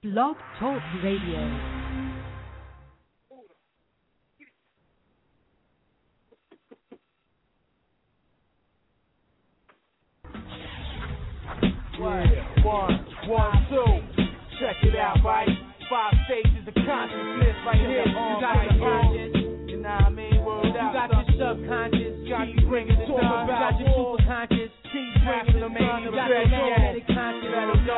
Blog Talk Radio. One, two. Check it out, right? 5 stages of consciousness right here. You got your conscious, you know what I mean? Word out. You got your subconscious, keep bringing it down. You got your superconscious, keep bringing them in. You got your magnetic conscious,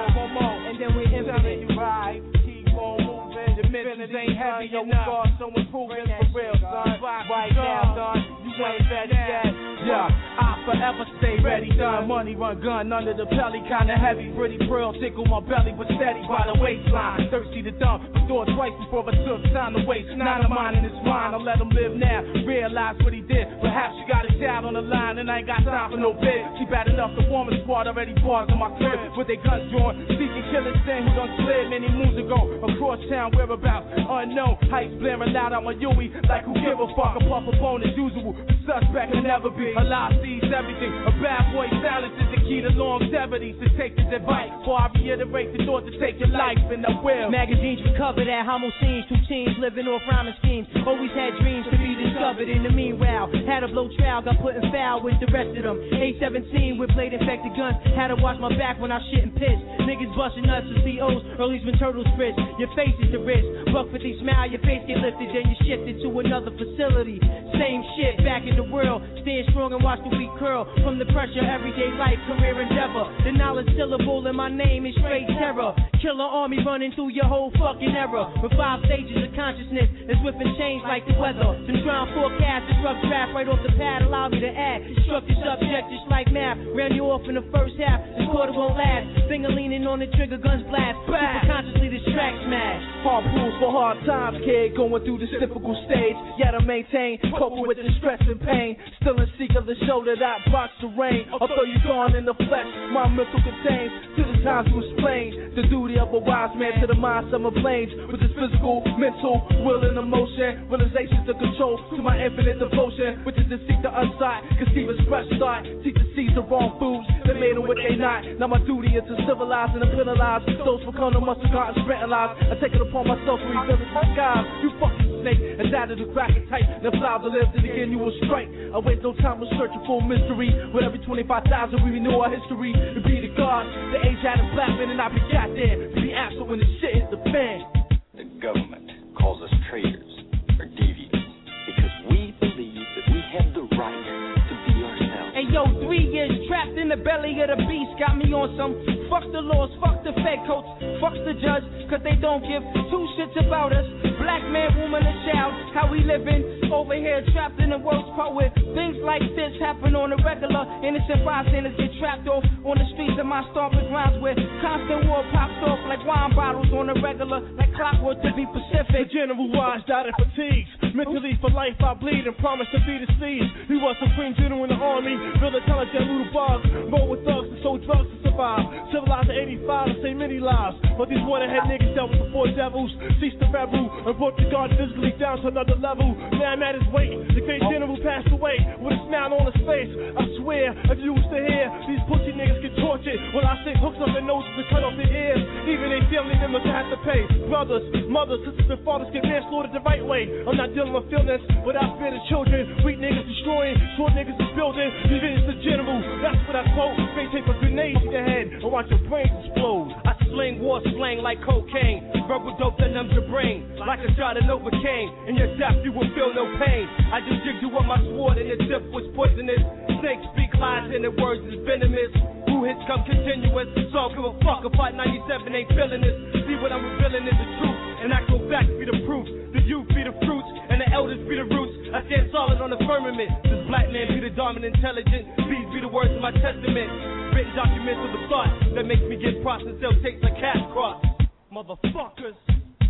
and then we infinite. You right, keep on moving. Dimensions ain't heavy enough, so improving for real, son. Right now, son, you ain't ready yet. Yeah, I forever stay ready, done. Money run gun under the belly, kinda heavy. Pretty pearl tickle my belly, but steady by the waistline. Thirsty to dump, but thought twice before I took time to waste. Not a mind in his mind, I'll let him live now. Realize what he did. Perhaps you got a child on the line, and I ain't got time for no bid. She bad enough, the woman squad already bars in my crib with their guns drawn. Seeking killers, saying who done slid many moons ago. Across town, whereabouts, unknown. Heights blaring loud on my Yui, like who give a fuck? A puff upon as usual. The suspect can never be. A lie sees everything. A bad boy silence is the key to longevity. So take this advice, before I reiterate the thought to take your life, and I will. Magazines recover that homo scenes, 2 teens living off rhyming schemes. Always had dreams to be discovered. In the meanwhile, had a blow trial, got put in foul with the rest of them. A17 with blade infected guns. Had to watch my back when I shit and piss. Niggas busting nuts for COs, early's when turtles spritz. Your face is the risk. Buck 50 smile, your face get lifted, then you shifted to another facility. Same shit back in the world. Stand strong and watch the weak curl. From the pressure, everyday life, career endeavor. The knowledge syllable in my name is straight terror. Killer army running through your whole fucking era. With 5 stages of consciousness, it's swift and change like the weather. Been trying to forecast this rough draft right off the pad. Allow me to add structure subject just like math. Ran you off in the first half, this quarter won't last. Finger leaning on the trigger, guns blast. Super consciously distract smash. Harpoons for hard times, kid, going through this difficult stage. Yet I maintain, coping with the stress and pain. Still in seek of the shoulder that blocks the rain. Although you're gone in the flesh, my mental contains to the times to explain the duty of a wise man to the mind summer planes. With this physical, mental, will and emotion, realizations to control to my infinite devotion, which is to seek the unsight, conceive a fresh start, teach the seeds the wrong foods that made them what they not. Now my duty is to civilize and to penalize those for color must have gotten spent alive. I take it upon myself to rebuild the skies. You fucking snake, and that is the cracker type. Then fly to live, then again you will strike. I waste no time with searching for mystery. With every 25,000 we renew our history. To be the God, the age had a black man, and I be got there to be absent when the shit hits the fan. The government calls us traitors or deviants because we believe that we have the right to be ourselves. Hey yo, 3 years trapped in the belly of the beast got me on some fuck the laws, fuck the fed coats, fuck the judge, cause they don't give 2 shits about us. Black man, woman, and child, how we living over here trapped in the world's poet. Things like this happen on the regular. Innocent bystanders get trapped off on the streets of my stomping grounds where constant war pops off like wine bottles on the regular, like clockwork to be Pacific. The general wise died of fatigues. Mentally for life I bleed and promise to be the seed. He was supreme general in the army, build intelligent little bugs, roll with thugs and sold drugs to survive. Civilized in 85 and say many lives, but these waterhead niggas dealt with the 4 devils, ceased to rebel and brought the guard physically down to another level. Now I'm at his weight. The great general passed away with a smile on his face. I swear, if you used to hear these pussy niggas get tortured, when I stick hooks up their noses and cut off their ears, even their family members have to pay. Brothers, mothers, sisters, and fathers get manslaughtered the right way. I'm not dealing with feelings without fear the children. Weak niggas destroying, short niggas is building. Even the general, that's what I quote. They take a grenade to your head and watch your brains explode. I sling war slang like cocaine. Verbal dope that numbs your brain like a shot of Novocaine. In your death you will feel no pain. I just jigged you with my sword and the tip was poisonous. Snakes speak lies and the words is venomous. Who hits come continuous, so I don't give a fuck if Part 97 ain't feeling this. See what I'm revealing is the truth, and actual facts be the proof. The youth be the fruits, and the elders be the roots. I stand solid on the firmament. This black man be the dominant intelligent. These be the words of my testament. Written documents of the thought that makes me get props and sell tapes like cash crops. Motherfuckers.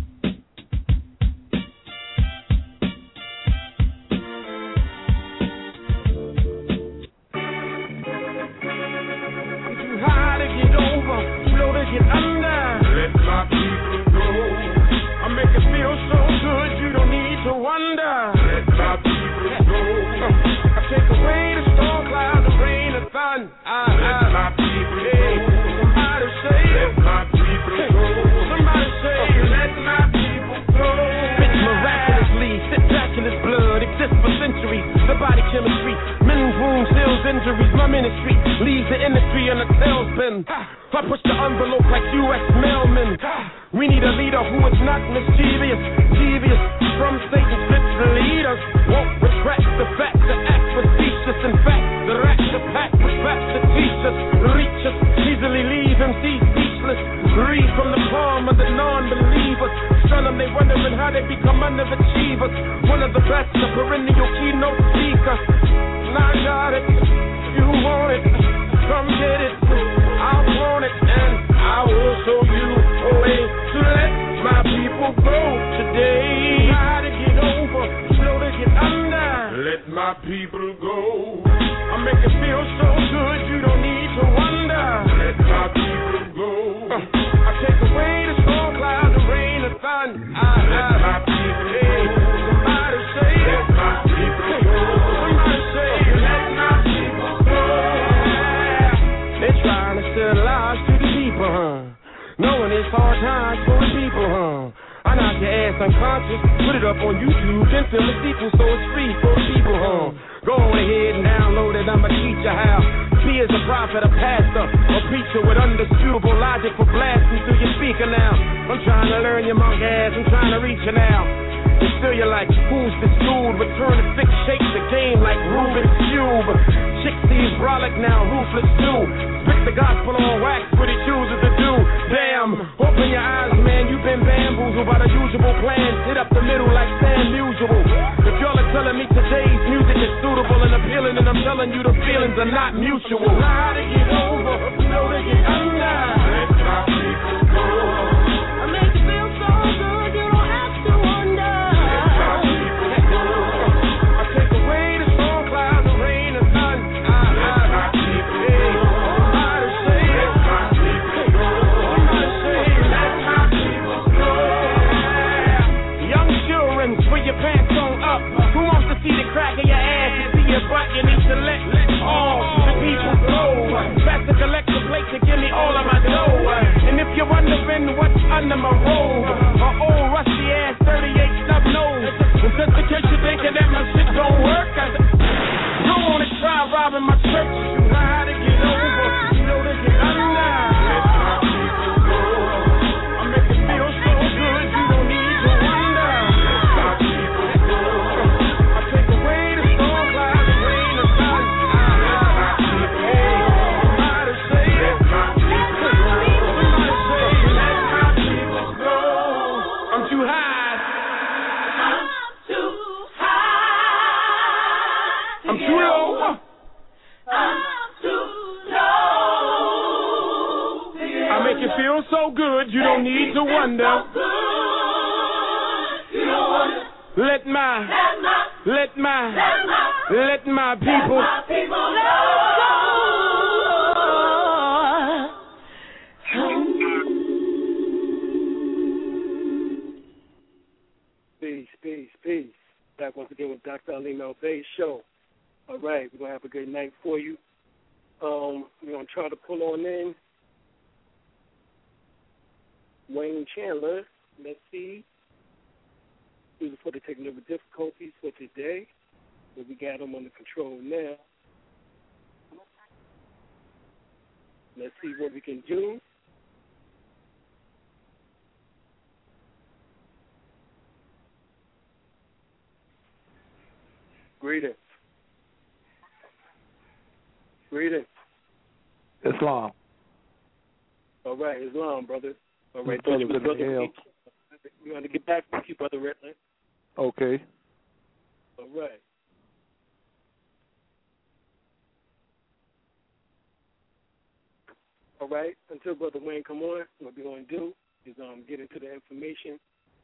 High to get over, low to get under. Let my people go. I make it feel so good, you don't need to wonder. Let my people go. I take away the storm clouds, the rain, the thunder. Let my people go. Somebody say, let my people go. Somebody say, chemistry. Men's wounds, ills, injuries. My ministry leaves the industry in a tailspin. I push the envelope like U.S. mailmen. We need a leader who is not mischievous, devious from Satan's lips. Leaders won't retract the facts, the acts facetious. In fact, the rack, the pack, the facts, the teachers reach us, easily leave MCs speechless. Read from the palm of the non-believers. Shun them, they wondering how they become underachievers. One of the best, a perennial keynote speaker. And I got it, you want it, come get it. I want it, and I will show you a way to let my people go today. Try to get over, slow to get under. Let my people go. I make it feel so good, you don't need to wonder. Let my people go. I take away the storm clouds, the rain, the sun. Let my people go. Somebody say, let my people go. Somebody say, let my people go. They're trying to sell lies to the people, knowing it's hard times for the people, I knock your ass unconscious, put it up on YouTube, then film a sequel so it's free for the people, Go ahead and download it, I'ma teach you how. Be as a prophet, a pastor, a preacher with undisputable logic for blasting through your speaker now. I'm trying to learn your monk ass, I'm trying to reach you now. And still you're like, who's this dude? Return to six, shake the game like Rubik's Cube. Chicksee's brolic now, ruthless too. Spit the gospel on wax, what he chooses to do. Damn, open your eyes, man, you've been bamboozled by the usual plans. Hit up the middle like Sam Usual. If y'all are telling me today's music is suitable and appealing, and I'm telling you the feelings are not mutual. Try to get over, know to get under. Let my people go. I make you feel so good, you don't have to wonder. Let my people go. I take away the storm clouds, the rain, the sun. Let my people go. Somebody say, let my people go. Somebody say, let my people go. Young children, put your pants on up. Who wants to see the crack in your ass and see your butt? You need to let all the people go. Back to collect the plate to give me all of my dough. And if you're wondering what's under my robe, my old rusty ass 38 stub nose. And just in case you're thinking that my shit don't work, I don't wanna try robbing my church. You know how to get over, you know to get under. Let my people go. I make it feel so good, you don't need to wonder. Let my people go. I take away the storm clouds, the rain, the sun. Let my people go. Somebody say, let my people go. Somebody say, let my people go. I'm too high. I'm too low. I make you feel so good, you don't need to wonder. Let my people Peace. Back once again with Dr. Ali Malve's show. All right, we're going to have a good night for you. We're going to try to pull on in Wayne Chandler. Let's see. Excuse me for the technical difficulties for today, but we got him under control now. Let's see what we can do. Greetings. Islam. All right, Islam, brother. All right, brother. We want to get back with you, Brother Redland. Okay. All right. All right. Until Brother Wayne come on, what we're going to do is get into the information.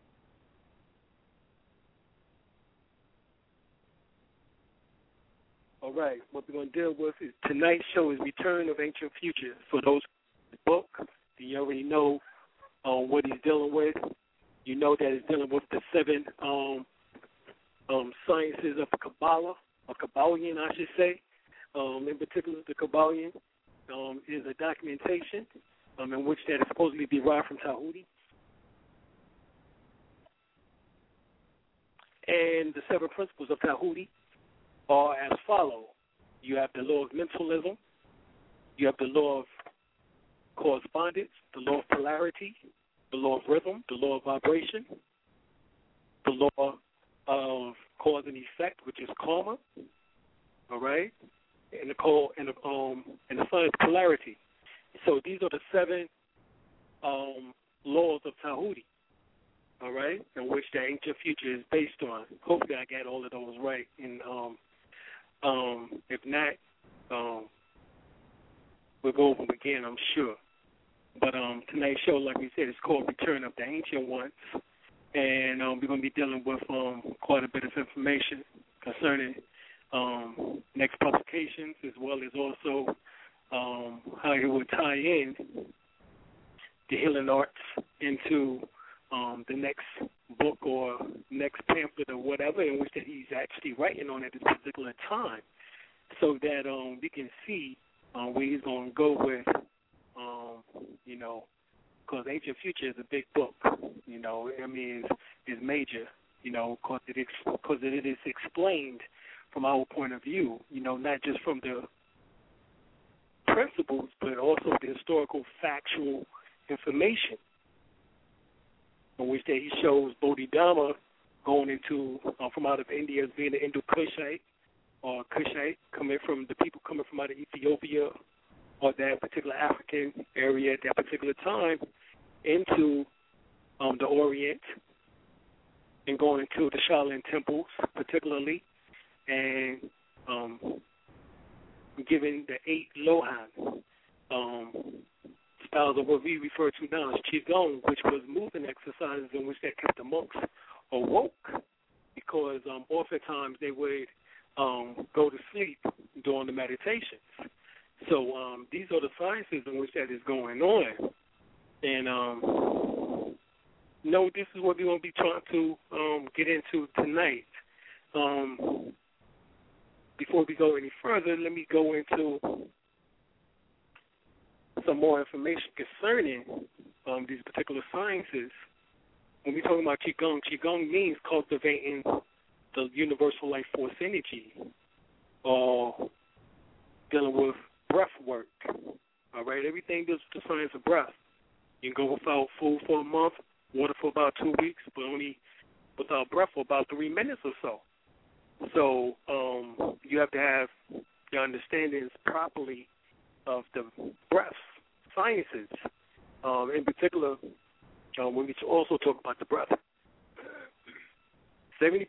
All right. What we're going to deal with is tonight's show is Return of Ancient Futures. For those who book, you already know what he's dealing with. You know that he's dealing with the 7 sciences of Kabbalah, or Kabbalion, I should say. In particular, the Kabbalion is a documentation in which that is supposedly derived from Tahuti. And the 7 principles of Tahuti are as follow. You have the law of mentalism. You have the law of correspondence, the law of polarity, the law of rhythm, the law of vibration, the law of cause and effect, which is karma. All right, and the science of polarity. So these are the 7 laws of Tahuti. All right, in which the ancient future is based on. Hopefully, I got all of those right. And if not, we'll go over them again, I'm sure. But tonight's show, like we said, is called Return of the Ancient Ones. And we're going to be dealing with quite a bit of information concerning next publications, as well as also how it would tie in the healing arts into the next book or next pamphlet or whatever in which that he's actually writing on at this particular time, so that we can see where he's going to go with, because Ancient Future is a big book, I mean, it's major, because it is explained from our point of view, not just from the principles, but also the historical, factual information, in which that he shows Bodhidharma going into, from out of India as being an Indo-Kushite, or Kushite, the people coming from out of Ethiopia, or that particular African area at that particular time, into the Orient, and going into the Shaolin temples particularly, and giving the 8 Lohan styles of what we refer to now as Qigong, which was movement exercises in which that kept the monks awoke, because oftentimes they would go to sleep during the meditations. So these are the sciences in which that is going on. And this is what we're going to be trying to get into tonight. Before we go any further, let me go into some more information concerning these particular sciences. When we're talking about Qigong, Qigong means cultivating the universal life force energy, or dealing with breath work. All right, everything deals with the science of breath. You can go without food for a month, water for about 2 weeks, but only without breath for about 3 minutes or so. So you have to have your understandings properly of the breath sciences. In particular, when we also talk about the breath, 70%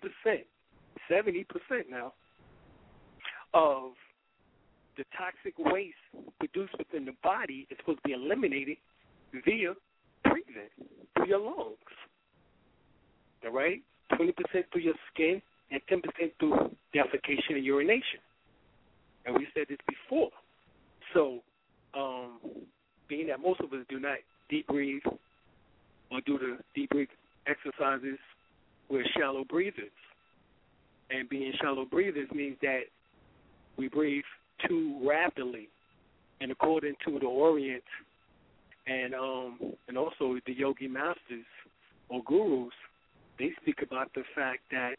now of the toxic waste produced within the body is supposed to be eliminated via breathing through your lungs. All right? 20% through your skin and 10% through defecation and urination. And we said this before. So, being that most of us do not deep breathe or do the deep breath exercises, we're shallow breathers. And being shallow breathers means that we breathe too rapidly. And according to the Orient and also the yogi masters or gurus, they speak about the fact that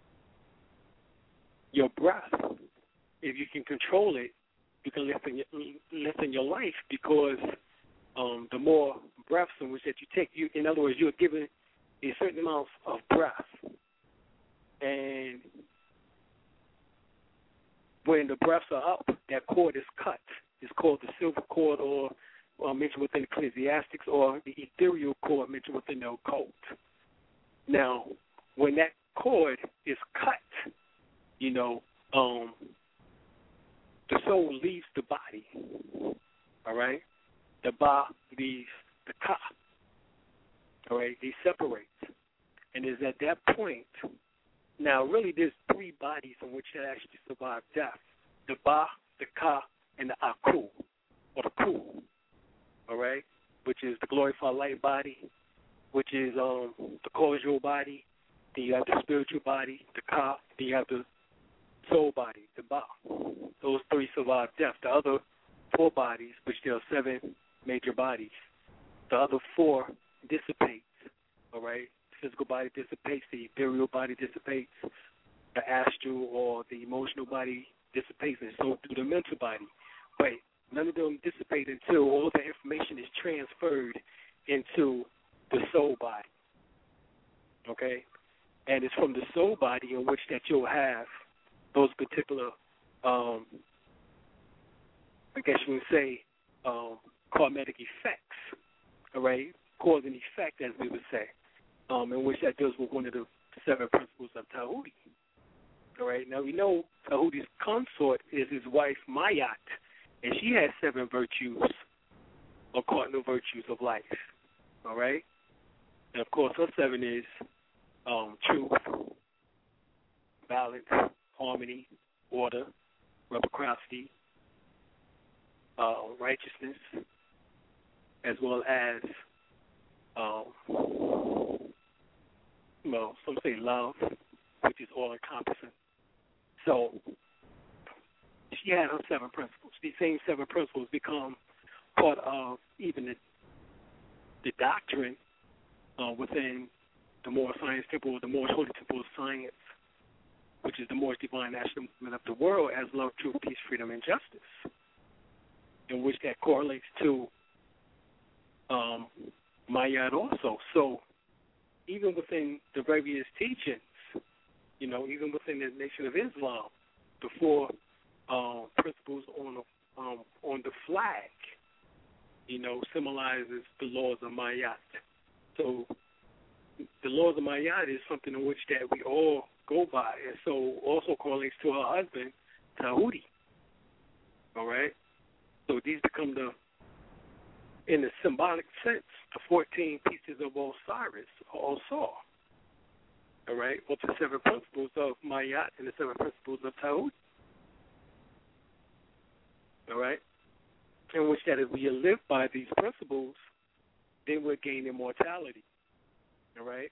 your breath, if you can control it, you can lessen your life, because the more breaths in which that you take, in other words, you're given a certain amount of breath. And when the breaths are up, that cord is cut. It's called the silver cord, or mentioned within Ecclesiastics, or the ethereal cord mentioned within the occult. Now, when that cord is cut, the soul leaves the body, all right? The ba leaves the ka, all right? They separate. And it's at that point, now really there's 3 bodies in which that actually survive death: the ba, the ka, and the aku, or the ku, all right? Which is the glorified light body, which is the causal body. Then you have the spiritual body, the ka. Then you have the soul body, the ba. Those 3 survive death. The other 4 bodies, which there are 7 major bodies, the other 4 dissipates, all right? The physical body dissipates, the ethereal body dissipates, the astral or the emotional body dissipates, and so do the mental body. But none of them dissipate until all the information is transferred into the soul body. Okay? And it's from the soul body in which that you'll have those particular, I guess you would say, karmatic effects, all right? Cause and effect, as we would say, in which that deals with one of the 7 principles of Tahuti. All right? Now, we know Tahuti's consort is his wife, Mayat, and she has 7 virtues, or cardinal virtues of life. All right? And, of course, her 7 is truth, balance, harmony, order, reciprocity, righteousness, as well as, some say love, which is all-encompassing. So she had her 7 principles. These same 7 principles become part of even the doctrine within the Moorish Science Temple, the Moorish Holy Temple of Science, which is the Moorish Divine National Movement of the world, as love, truth, peace, freedom, and justice, in which that correlates to Mayat also. So even within the various teachings, even within the Nation of Islam, the 4 principles on the flag, symbolizes the laws of Mayat. So the laws of Mayat is something in which that we all go by, and so also correlates to her husband, Tahuti. All right? So these become in the symbolic sense, the 14 pieces of Osiris, or Osar. All right? Or the 7 principles of Mayat and the 7 principles of Tahuti. All right? In which that if we live by these principles, then we'll gain immortality. All right?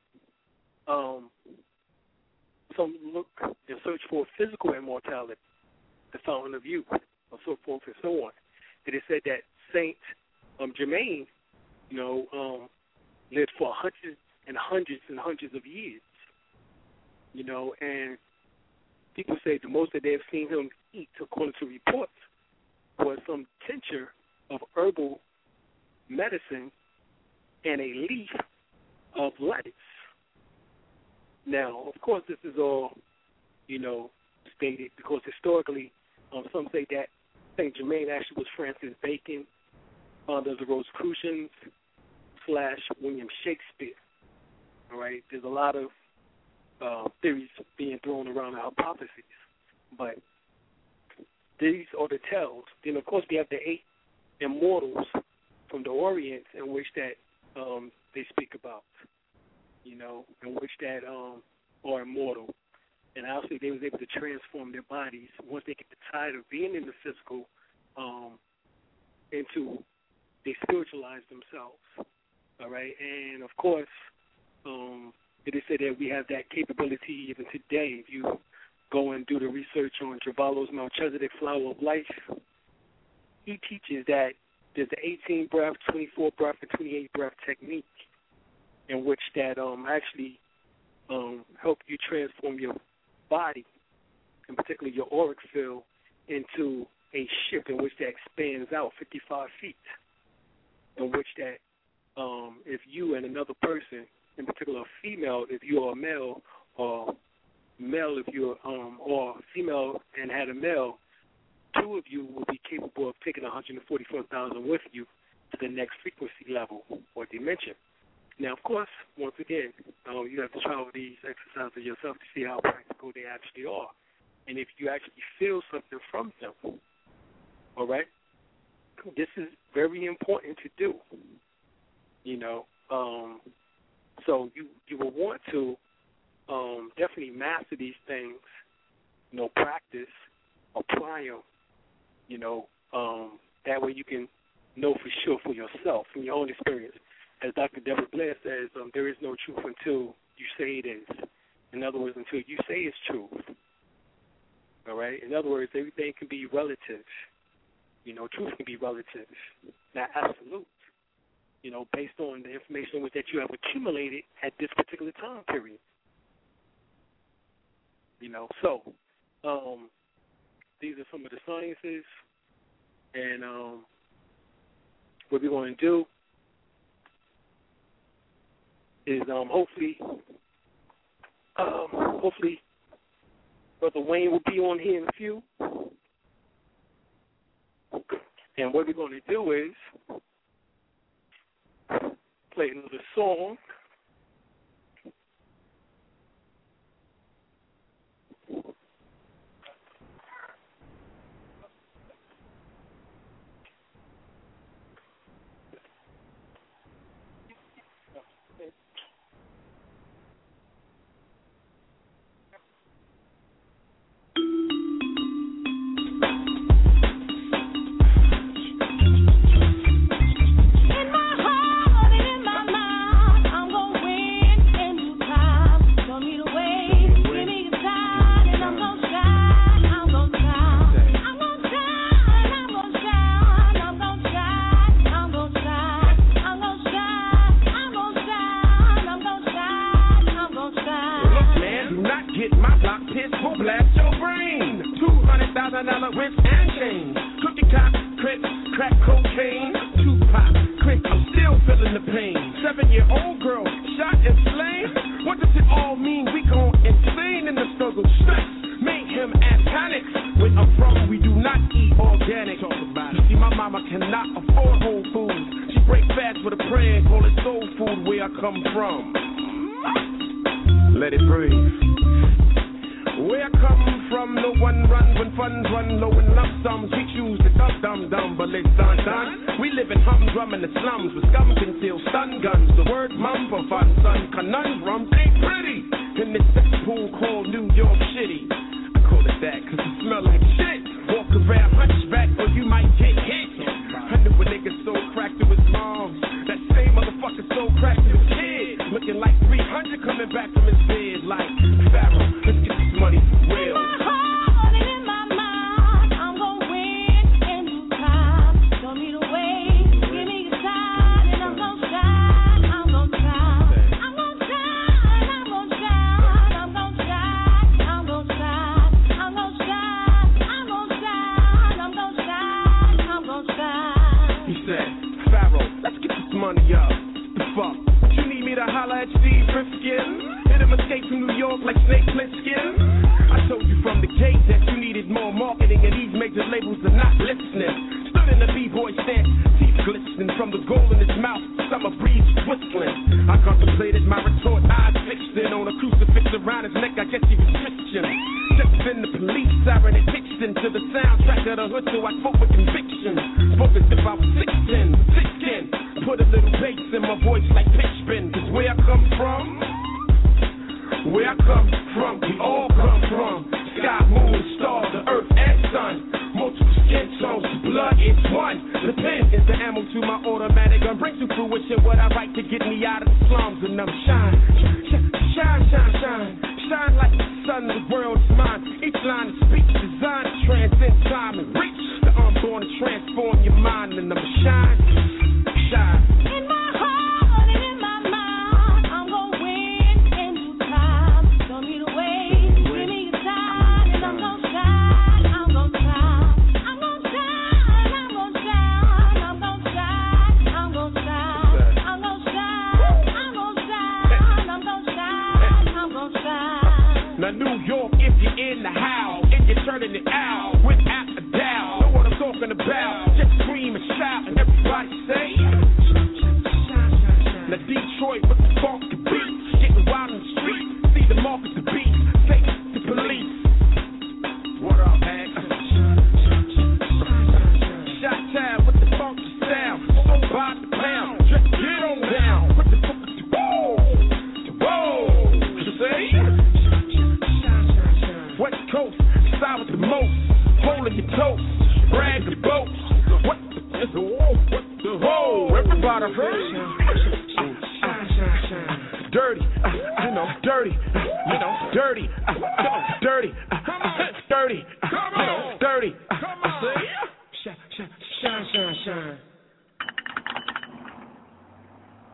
Some look and search for physical immortality, the fountain of youth, or so forth and so on. It is said that Saint Germain, lived for hundreds and hundreds and hundreds of years. And people say the most that they have seen him eat, according to reports, was some tincture of herbal medicine and a leaf of lettuce. Now, of course, this is all, stated because historically, some say that Saint Germain actually was Francis Bacon, founder of the Rosicrucians / William Shakespeare. All right, there's a lot of theories being thrown around, hypotheses, but these are the tells. Then, of course, we have the 8 immortals from the Orient, in which that they speak about, in which that are immortal. And obviously they was able to transform their bodies once they get tired of being in the physical they spiritualize themselves. All right? And, of course, it is said that we have that capability even today. If you go and do the research on Travalo's Melchizedek Flower of Life, he teaches that there's the 18 breath, 24 breath, and 28 breath technique in which that actually help you transform your body, and particularly your auric field, into a ship in which that expands out 55 feet, in which that if you and another person, in particular a female if you're a male, or male if you're or female and had a male, 2 of you will be capable of taking 144,000 with you to the next frequency level or dimension. Now, of course, once again, you have to try all these exercises yourself to see how practical they actually are. And if you actually feel something from them, all right, this is very important to do, So you will want to definitely master these things, practice, apply them, that way you can know for sure for yourself, from your own experience. As Dr. Deborah Blair says, there is no truth until you say it is. In other words, until you say it's truth. All right? In other words, everything can be relative. Truth can be relative, not absolute, based on the information that you have accumulated at this particular time period. So these are some of the sciences, and what we're going to do is hopefully Brother Wayne will be on here in a few. And what we're going to do is play another song.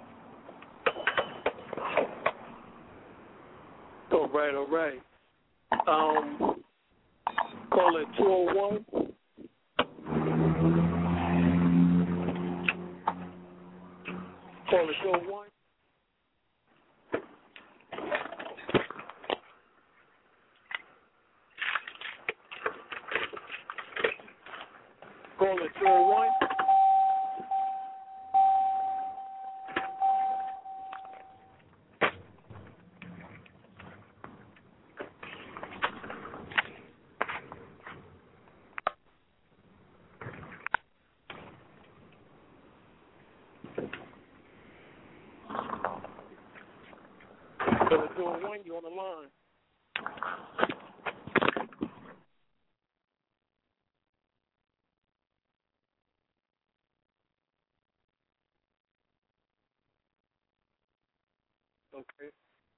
All right. Call it 201. Call it 201. Call it 201. You on the line. Okay.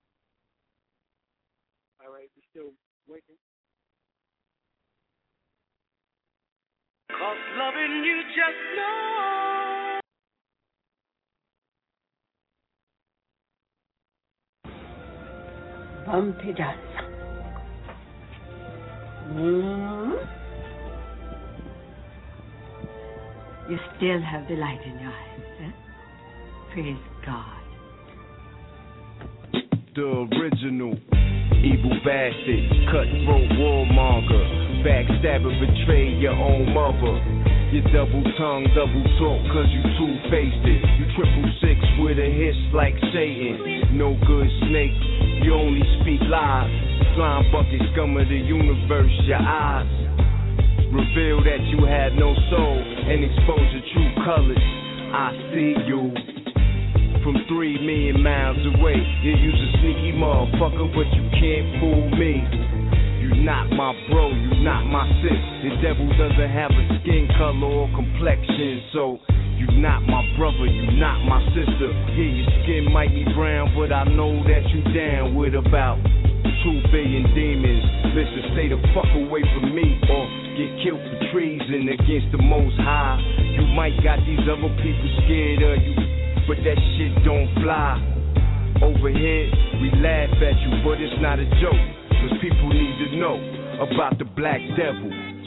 All right, we're still waiting. 'Cause loving you just know. Bumpy dancer. You still have the light in your eyes, eh? Praise God. The original evil bastard, cutthroat warmonger, backstabber, betray your own mother. You double tongue, double talk, cause you two-faced it. You 666 with a hiss like Satan. No good snake, you only speak lies. Slime bucket scum of the universe, your eyes reveal that you had no soul and expose your true colors. I see you from 3 million miles away. You use a sneaky motherfucker, but you can't fool me. You not my bro, you not my sis. The devil doesn't have a skin color or complexion, so you not my brother, you not my sister. Yeah, your skin might be brown, but I know that you down with about 2 billion demons. Listen, stay the fuck away from me or get killed for treason against the Most High. You might got these other people scared of you, but that shit don't fly. Over here, we laugh at you, but it's not a joke, cause people need to know about the Black Devil.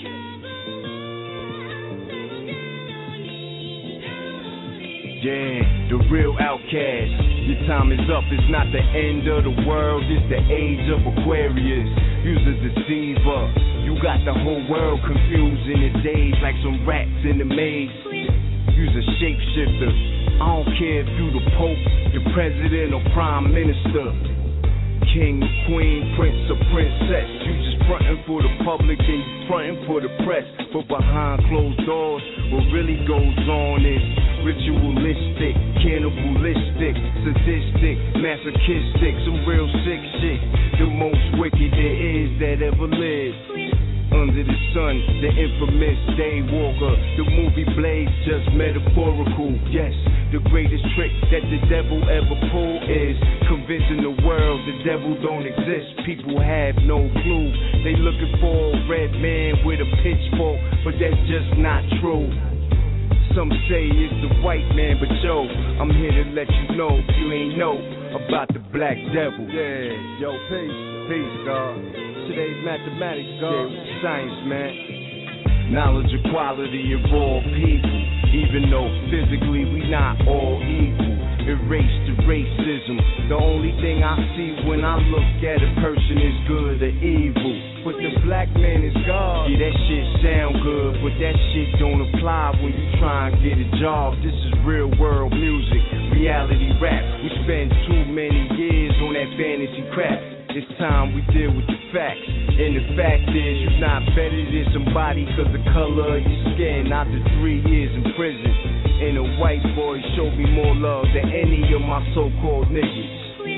Yeah, the real outcast. Your time is up, it's not the end of the world, it's the age of Aquarius. You's a deceiver, you got the whole world confused in a daze like some rats in a maze. You's a shapeshifter, I don't care if you the Pope, the President or Prime Minister. King, queen, prince or princess. You just frontin' for the public and you frontin' for the press. But behind closed doors, what really goes on is ritualistic, cannibalistic, sadistic, masochistic, some real sick shit. The most wicked there is that ever lived. Under the sun, the infamous Daywalker. The movie Blade, just metaphorical. Yes, the greatest trick that the devil ever pulled is convincing the world the devil don't exist. People have no clue. They looking for a red man with a pitchfork, but that's just not true. Some say it's the white man, but yo, I'm here to let you know if you ain't know about the Black Devil. Yeah, yo, peace, God. Today's mathematics, God. Yeah, science, man. Knowledge, equality of all people. Even though physically we not all equal. Erase the racism. The only thing I see when I look at a person is good or evil. But the black man is God. Yeah, that shit sound good, but that shit don't apply when you try and get a job. This is real world music, reality rap. We spend too many years on that fantasy crap. It's time we deal with the facts. And the fact is, you're not better than somebody cause the color of your skin. After 3 years in prison, and a white boy showed me more love than any of my so-called niggas.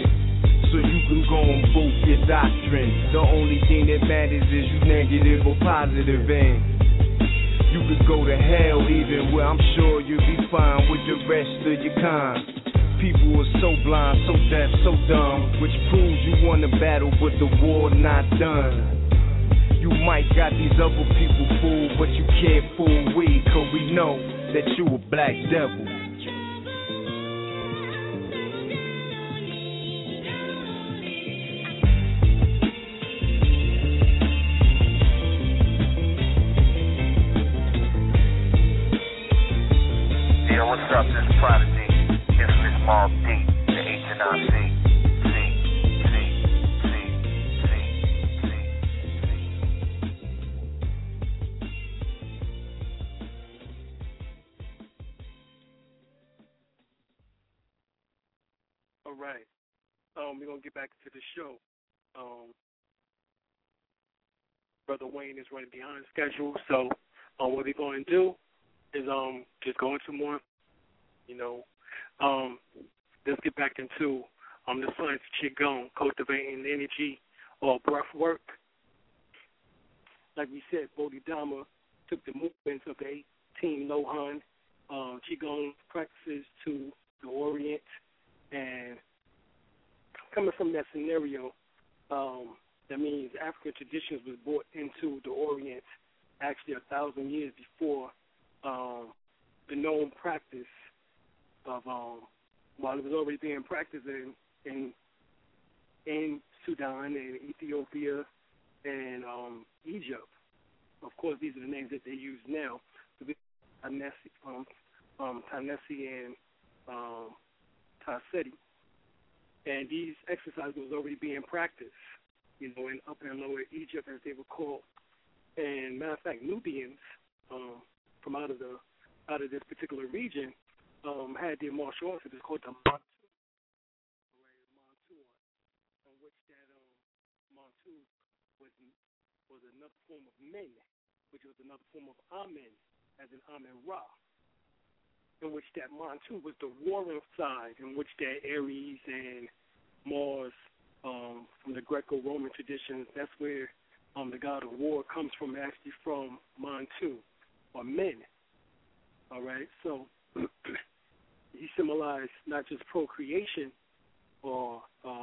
So you can go and vote your doctrine. The only thing that matters is you negative or positive, and you could go to hell even where I'm sure you'll be fine with the rest of your kind. People are so blind, so deaf, so dumb, which proves you won the battle, but the war not done. You might got these other people fooled, but you can't fool we, cause we know that you a black devil. we're going to get back to the show. Brother Wayne is running behind schedule, so what we're going to do is just go into more, let's get back into the science of Qigong, cultivating energy or breath work. Like we said, Bodhidharma took the movements of the 18 Lohan Qigong practices to the Orient, and coming from that scenario, that means African traditions was brought into the Orient actually 1,000 years before the known practice of, while it was already being practiced in Sudan and Ethiopia and Egypt. Of course, these are the names that they use now. Tanesi and Tasseti. And these exercises was already being practiced, in Upper and Lower Egypt, as they were called. And matter of fact, Nubians from out of this particular region had their martial arts. It was called the Mantu, in which that Mantu was another form of men, which was another form of Amen, as in Amen Ra, in which that Mantu was the warring side, in which that Ares and Mars, from the Greco-Roman traditions, that's where the god of war comes from, actually from Mantu, or men. All right, so he symbolized not just procreation or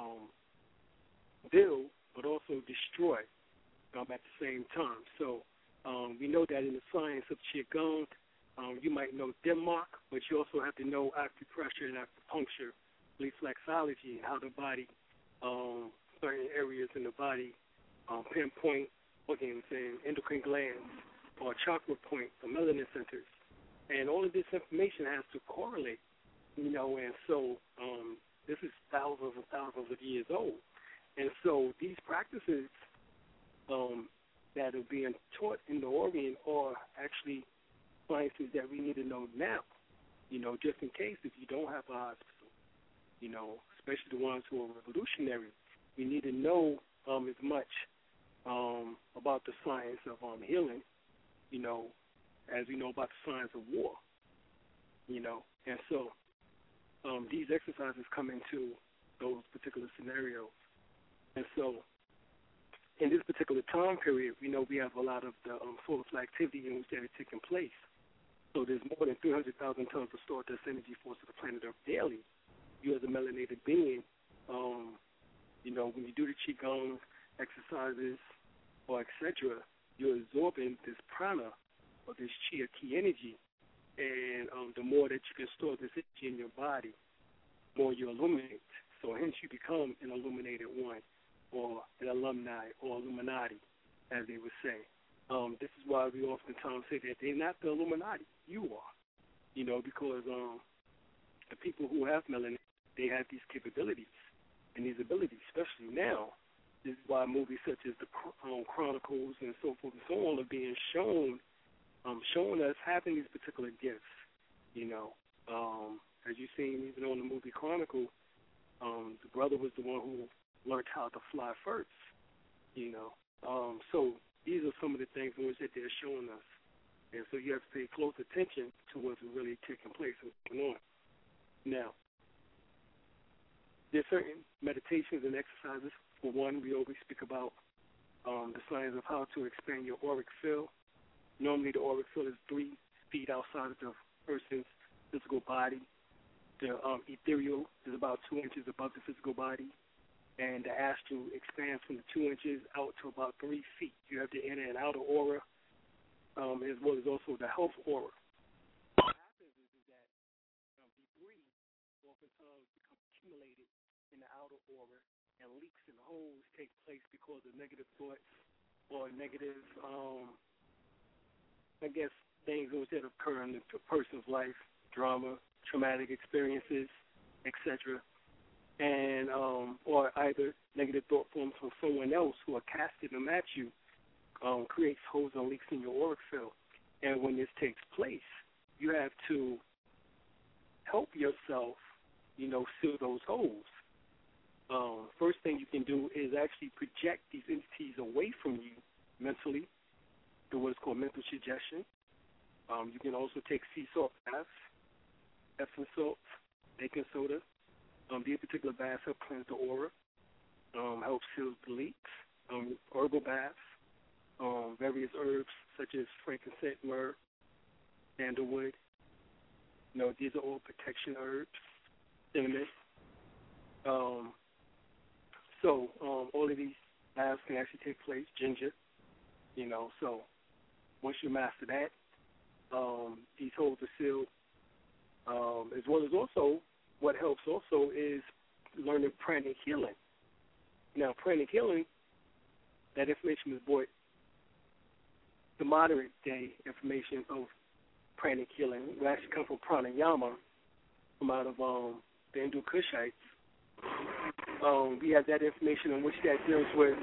build, but also destroy at the same time. So we know that in the science of Qigong, you might know Denmark, but you also have to know acupressure and acupuncture, reflexology, and how the body, certain areas in the body, pinpoint organs and endocrine glands or chakra points or melanin centers. And all of this information has to correlate, and so this is thousands and thousands of years old. And so these practices that are being taught in the Orient are actually sciences that we need to know now, just in case if you don't have a hospital, especially the ones who are revolutionary. We need to know as much about the science of healing, as we know about the science of war, And so these exercises come into those particular scenarios. And so in this particular time period, we know we have a lot of the solar activity in which that is taking place. So there's more than 300,000 tons of stored dust energy force of the planet Earth daily. You as a melanated being, when you do the Qigong exercises or etc., you're absorbing this prana or this chi or ki energy. And the more that you can store this energy in your body, the more you illuminate. So hence you become an illuminated one, or an alumni, or Illuminati, as they would say. This is why we oftentimes say that they're not the Illuminati. You are, because the people who have melanin, they have these capabilities and these abilities, especially now. This is why movies such as the Chronicles and so forth and so on are being shown, showing us having these particular gifts. As you've seen even on the movie Chronicle, the brother was the one who learned how to fly first. So these are some of the things in which that they're showing us. And so you have to pay close attention to what's really taking place and going on. Now, there's certain meditations and exercises. For one, we always speak about the science of how to expand your auric field. Normally, the auric field is 3 feet outside of the person's physical body. The ethereal is about 2 inches above the physical body. And the astral expands from the 2 inches out to about 3 feet. You have the inner and outer aura, as well as also the health aura. What happens is that debris oftentimes become accumulated in the outer aura, and leaks and holes take place because of negative thoughts or negative, things that occur in a person's life, drama, traumatic experiences, etc. And or either negative thought forms from someone else who are casting them at you, creates holes and leaks in your auric field. And when this takes place, you have to help yourself, seal those holes. first thing you can do is actually project these entities away from you mentally through what is called mental suggestion. You can also take sea salt baths, Epsom salts, baking soda. These particular baths help cleanse the aura, help seal the leaks. Herbal baths, various herbs such as frankincense, myrrh, sandalwood. These are all protection herbs, cinnamon. So all of these baths can actually take place. Ginger, So once you master that, these holes are sealed. As well as also, what helps also is learning pranic healing. Now, pranic healing, that information was brought, the moderate day information of pranic healing will actually come from pranayama, from out of the Hindu Kushites. We have that information in which that deals with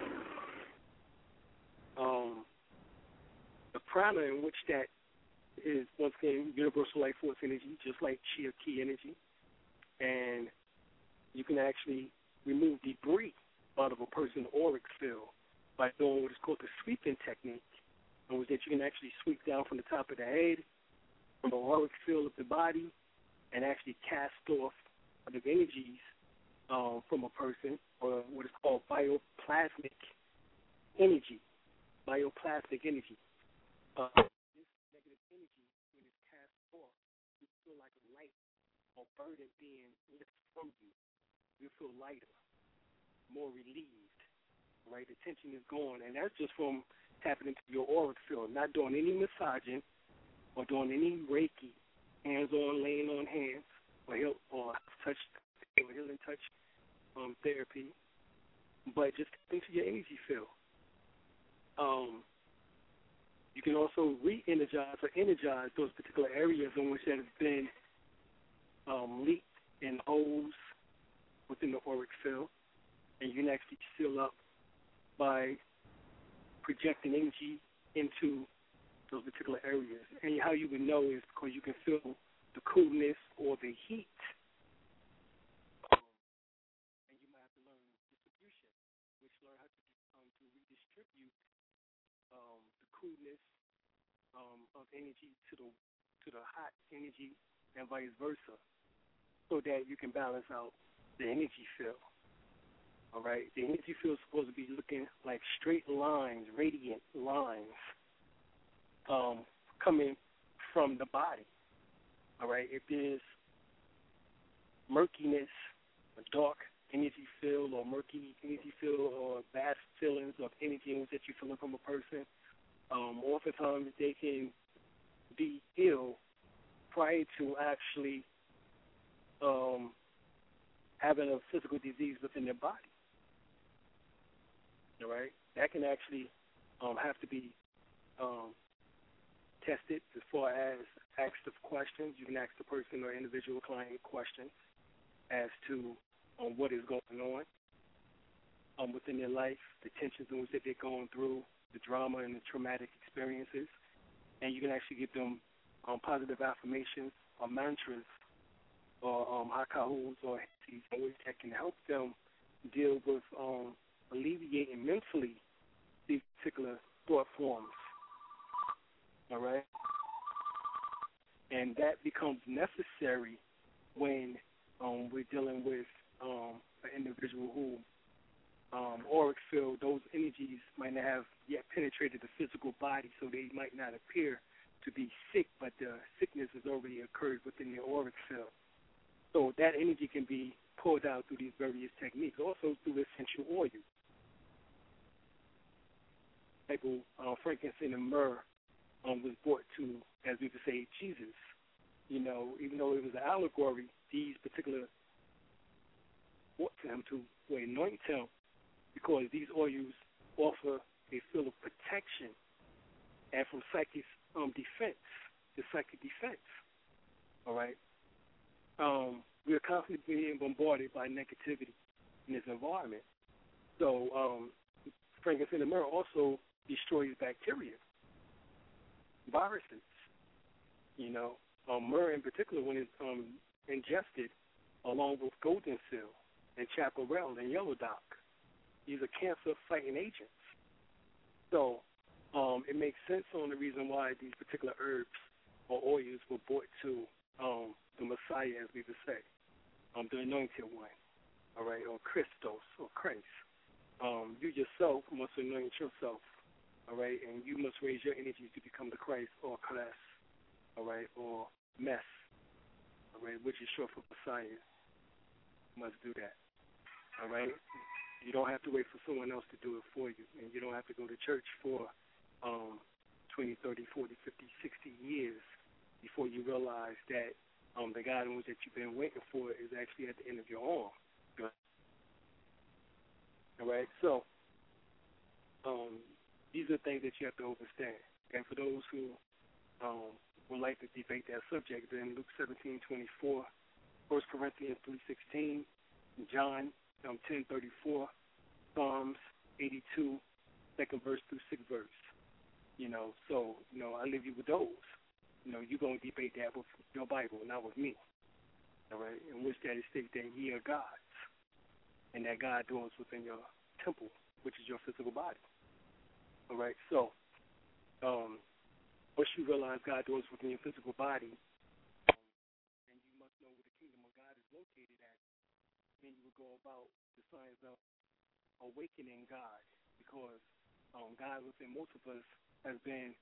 the prana, in which that is, once again, universal life force energy, just like Chia Ki energy. And you can actually remove debris out of a person's auric field by doing what is called the sweeping technique, in which that you can actually sweep down from the top of the head, from the auric field of the body, and actually cast off the energies from a person, or what is called bioplasmic energy. Bioplasmic energy. This negative energy, when it's cast off, you feel like a light or burden being lifted from you. You feel lighter, more relieved, right? The tension is gone, and that's just from tapping into your auric field, not doing any massaging or doing any Reiki, hands-on, laying on hands, or touch, or healing touch therapy, but just into your energy field. You can also re-energize or energize those particular areas in which that have been leaked in holes within the auric field, and you can actually seal up by projecting energy into those particular areas. And how you would know is because you can feel the coolness or the heat. And you might have to learn distribution, which learn how to redistribute the coolness of energy to the hot energy and vice versa, so that you can balance out the energy field. All right, the energy field is supposed to be looking like straight lines, radiant lines, coming from the body. All right, if there's murkiness, a dark energy field, or murky energy field, or vast feelings of energy that you're feeling from a person, oftentimes they can be ill prior to actually having a physical disease within their body. All right, that can actually have to be tested as far as asked of questions. You can ask the person or individual client questions as to what is going on within their life, the tensions in which they're going through, the drama and the traumatic experiences, and you can actually give them positive affirmations or mantras or hakahus or hits that can help them deal with alleviating mentally these particular thought forms. All right? And that becomes necessary when we're dealing with an individual who auric field, those energies might not have yet penetrated the physical body, so they might not appear to be sick, but the sickness has already occurred within the auric field. So that energy can be pulled out through these various techniques, also through essential oils. Like frankincense and myrrh was brought to, as we would say, Jesus. Even though it was an allegory, these particular brought to him to anoint him, because these oils offer a feel of protection and from psychic defense, the psychic defense. All right? We are constantly being bombarded by negativity in this environment. So frankincense and myrrh also destroys bacteria, viruses. Myrrh in particular, when it's ingested along with golden seal, and chaparral and yellow dock. These are cancer-fighting agents. So it makes sense on the reason why these particular herbs or oils were brought to the Messiah, as we would say, the anointed one, all right, or Christos or Christ. You yourself must anoint yourself, all right, and you must raise your energy to become the Christ or Class, all right, or Mess, all right, which is short for Messiah. You must do that, all right. You don't have to wait for someone else to do it for you, and you don't have to go to church for 20, 30, 40, 50, 60 years before you realize that the guidance that you've been waiting for is actually at the end of your arm. All right, so these are things that you have to understand. And for those who would like to debate that subject, then Luke 17:24, 1 Corinthians 3:16, John 10:34, Psalms 82, 2nd verse through 6th verse. So I leave you with those. You're going to debate that with your Bible, not with me. All right, in which that it states that ye are gods, and that God dwells within your temple, which is your physical body. All right, so once you realize God dwells within your physical body, and you must know where the kingdom of God is located at, then you will go about the science of awakening God, because God within most of us has been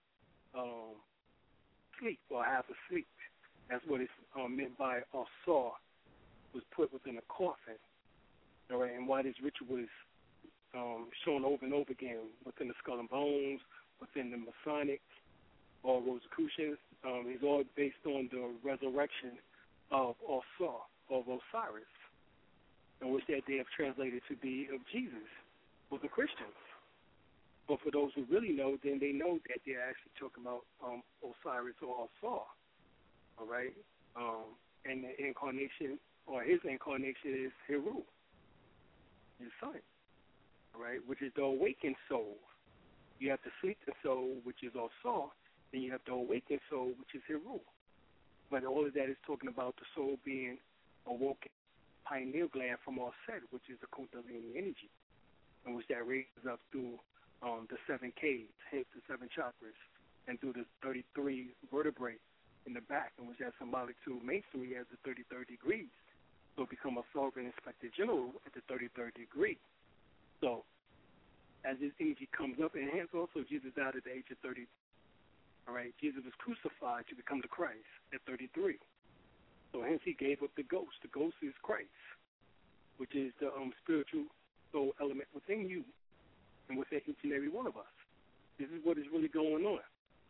asleep or half asleep. That's what it's meant by saw was put within a coffin. All right, and why this ritual is shown over and over again within the Skull and Bones, within the Masonic or Rosicrucians, is all based on the resurrection of Osar, of Osiris, in which that they have translated to be of Jesus for the Christians. But for those who really know, then they know that they're actually talking about Osiris or Osar, all right? And the incarnation, or his incarnation, is Heru, his son, all right, which is the awakened soul. You have the sleeping soul, which is Osar, then you have the awakened soul, which is Heru. But all of that is talking about the soul being awoken, pineal gland from Aset, which is the Kundalini energy, in which that raises up through the 7 caves, hence the 7 chakras, and through the 33 vertebrae in the back, in which that's symbolic to Masonry as the 33rd degree. So become a sovereign inspector general at the 33rd degree. So as this energy comes up, and hence also Jesus died at the age of 30. All right, Jesus was crucified to become the Christ at 33. So hence he gave up the ghost. The ghost is Christ, which is the spiritual soul element within you and within each and every one of us. This is what is really going on.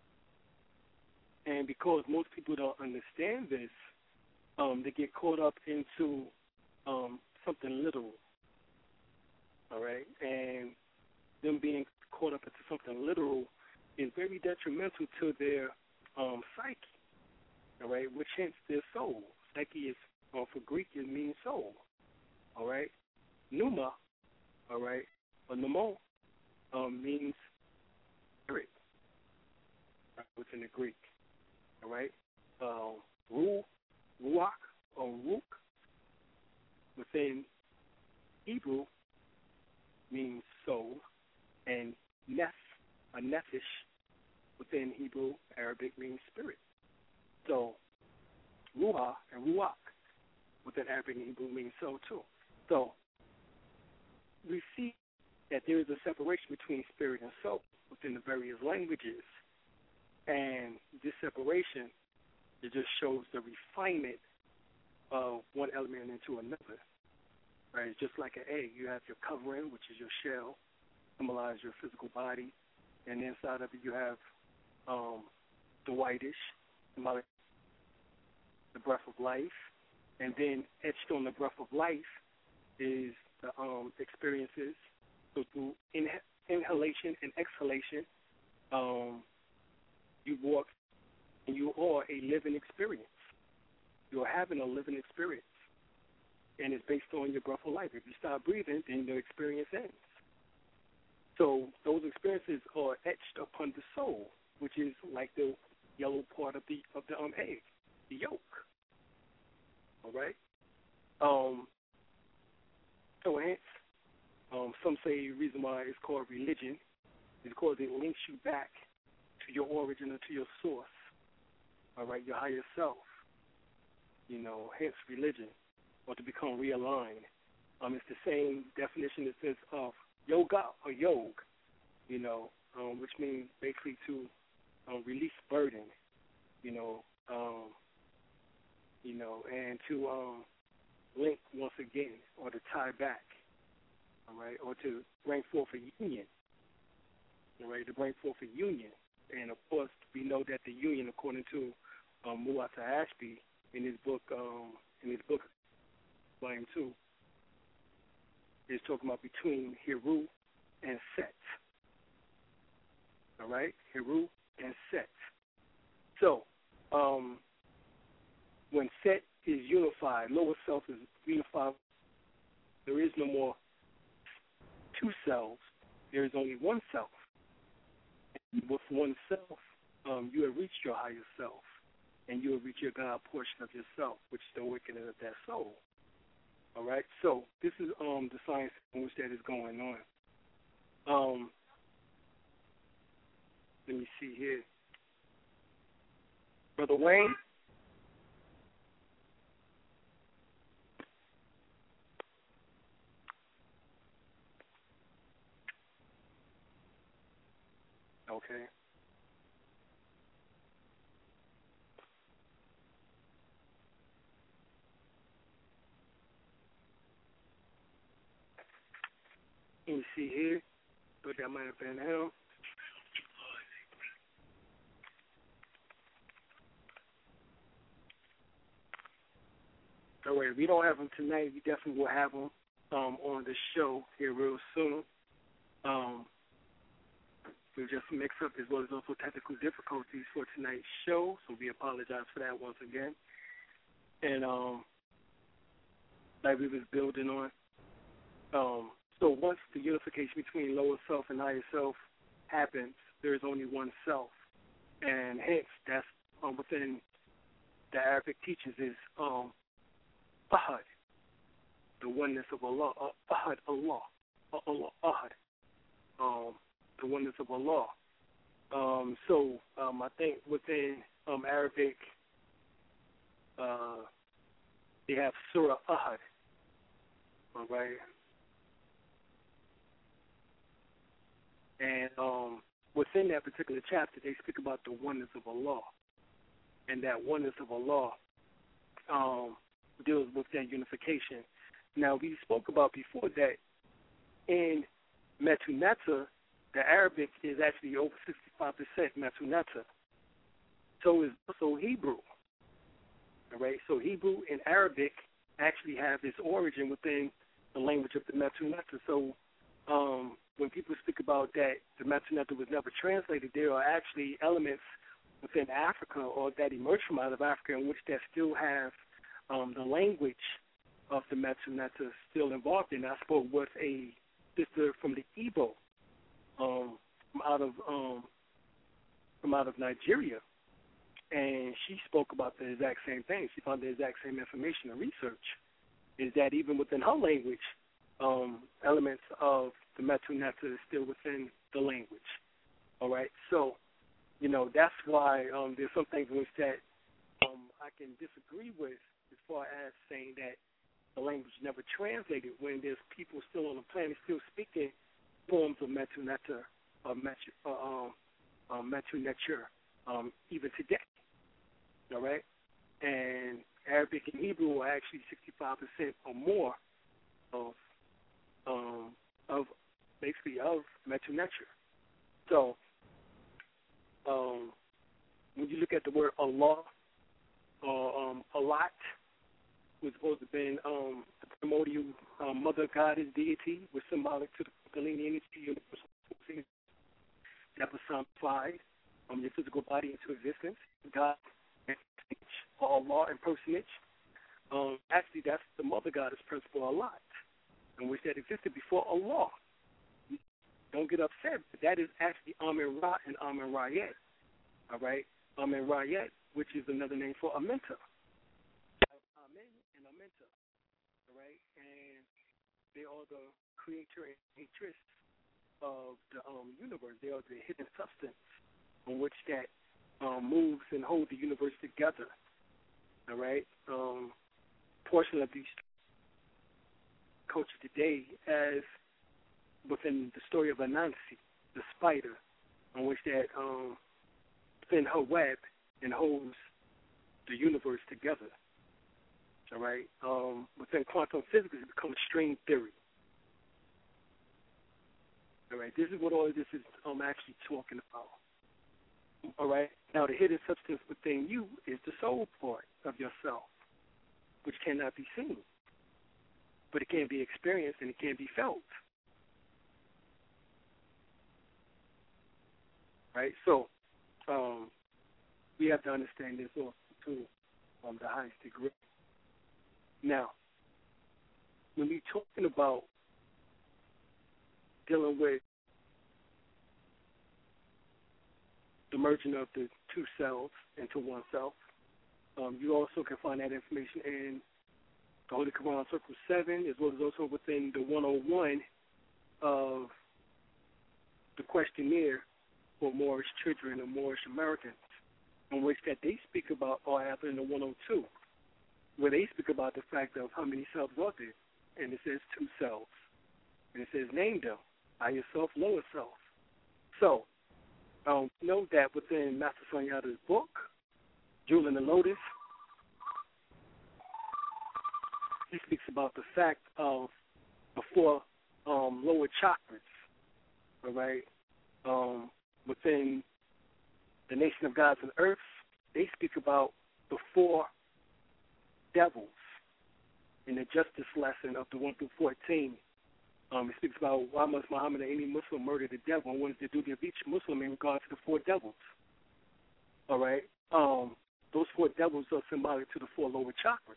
And because most people don't understand this, they get caught up into something literal. All right? And them being caught up into something literal is very detrimental to their psyche. All right? Which hence their soul. Psyche is, for Greek, it means soul. All right? Pneuma, all right, or pneumo, means spirit, right, within the Greek. All right? Ruach, or Ruch, within Hebrew, means soul, and a nephesh, within Hebrew, Arabic, means spirit. So, Ruach and Ruach, within Arabic and Hebrew, means soul too. So, we see that there is a separation between spirit and soul within the various languages. And this separation, it just shows the refinement of one element into another. Right? It's just like an egg. You have your covering, which is your shell, symbolize your physical body. And inside of it, you have the whitish, symbolic the breath of life. And then etched on the breath of life is the experiences. So through inhalation and exhalation, you walk, and you are a living experience. You are having a living experience, and it's based on your breath of life. If you stop breathing, then the experience ends. So those experiences are etched upon the soul, which is like the yellow part of the egg, the yolk. All right. So hence, some say the reason why it's called religion is because it links you back to your origin or to your source, all right, your higher self, hence religion, or to become realigned. It's the same definition that says of yoga or yog, which means basically to release burden, and to link once again, or to tie back, all right, or to bring forth a union, all right, to bring forth a union. And, of course, we know that the union, according to Muata Ashby, in his book, Volume 2, is talking about between Heru and Set, all right, Heru and Set. So, when Set is unified, lower self is unified, there is no more two selves, there is only one self. And with one self, you have reached your higher self, and you have reached your God portion of yourself, which is the awakening of that soul. All right? So this is the science in which that is going on. Let me see here. Brother Wayne? Okay. Let me see here. Thought that might have been him. All right, if we don't have him tonight, we definitely will have him on the show here real soon. We just mix up as well as also technical difficulties for tonight's show, so we apologize for that once again. And like we was building on, so once the unification between lower self and higher self happens, there is only one self, and hence that's within the Arabic teachings is Ahad, the oneness of Allah, Ahad, Allah, Ahad. The oneness of Allah. So I think within Arabic, they have Surah Ahad, all right? And within that particular chapter, they speak about the oneness of Allah. And that oneness of Allah deals with that unification. Now, we spoke about before that in Metu Neter, the Arabic is actually over 65% Metu Neter. So is also Hebrew. All right? So Hebrew and Arabic actually have its origin within the language of the Metu Neter. So when people speak about that the Metu Neter was never translated, there are actually elements within Africa or that emerge from out of Africa in which that still have the language of the Metu Neter still involved in. I spoke with a sister from the Igbo, from out of Nigeria, and she spoke about the exact same thing. She found the exact same information and research, is that even within her language, elements of the Metu Neter is still within the language. All right, so that's why there's some things in which that I can disagree with as far as saying that the language never translated when there's people still on the planet still speaking forms of Metu Neter or Metu Neter even today. All right? And Arabic and Hebrew are actually 65% or more of Metu Neter. So when you look at the word Allah or Alat, was supposed to have been the primordial mother goddess deity, was symbolic to the Kundalini energy, universal force that personified your physical body into existence. God or Allah and personage. Actually, that's the mother goddess principle Alat, in which that existed before Allah. Don't get upset, but that is actually Amen-Ra and Amen-Rayet. All right? Amen-Rayet, which is another name for Amenta. Amen and Amenta. All right? And They are the creator and creatress of the universe. They are the hidden substance on which that moves and holds the universe together. All right? Portion of these culture today as within the story of Anansi, the spider, on which that spin her web and holds the universe together. All right? Within quantum physics, it becomes string theory. All right? This is what all of this is actually talking about. All right? Now, the hidden substance within you is the soul part of yourself, which cannot be seen, but it can be experienced and it can be felt. Right? So, we have to understand this also to the highest degree. Now, when we're talking about dealing with the merging of the two cells into one self, you also can find that information in the Holy Quran Circle 7, as well as also within the 101 of the questionnaire for Moorish children and Moorish Americans, in which that they speak about, or happen in the 102, where they speak about the fact of how many cells are there, and it says 2 cells, and it says name them, higher self, lower self. So, know that within Master Sunyata's book, Jewel in the Lotus, he speaks about the fact of the 4 lower chakras, all right? Within the Nation of Gods and Earths, they speak about the 4 devils in the justice lesson of the 1 through 14. It speaks about why must Muhammad or any Muslim murder the devil, and what is the duty of each Muslim in regard to the 4 devils. All right? Those 4 devils are symbolic to the 4 lower chakras.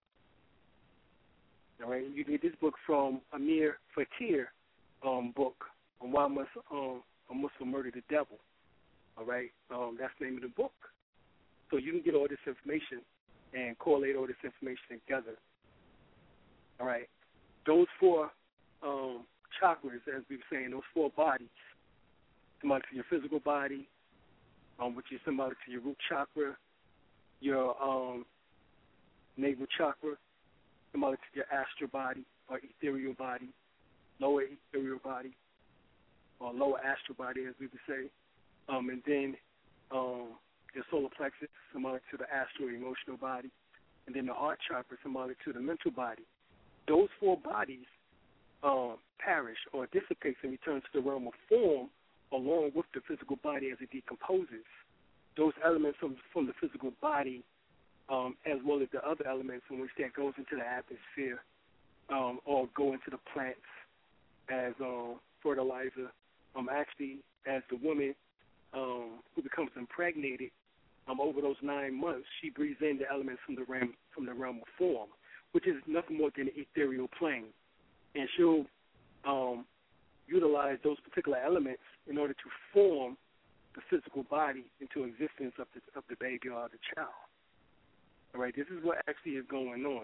All right? You get this book from Amir Fakir book on why must a Muslim murder the devil. All right? That's the name of the book. So you can get all this information and correlate all this information together. All right? Those 4 chakras, as we were saying, those 4 bodies, symbolic to your physical body, which is symbolic to your root chakra, your navel chakra, symbolic to your astral body or ethereal body, lower ethereal body, or lower astral body, as we would say, and then your solar plexus, symbolic to the astral emotional body, and then the heart chakra, symbolic to the mental body. Those 4 bodies perish or dissipates and returns to the realm of form along with the physical body as it decomposes. Those elements from the physical body, as well as the other elements in which that goes into the atmosphere or go into the plants as fertilizer, actually as the woman who becomes impregnated, over those 9 months, she breathes in the elements from the realm of form, which is nothing more than the ethereal plane. And she'll utilize those particular elements in order to form the physical body into existence of the baby or the child. All right, this is what actually is going on.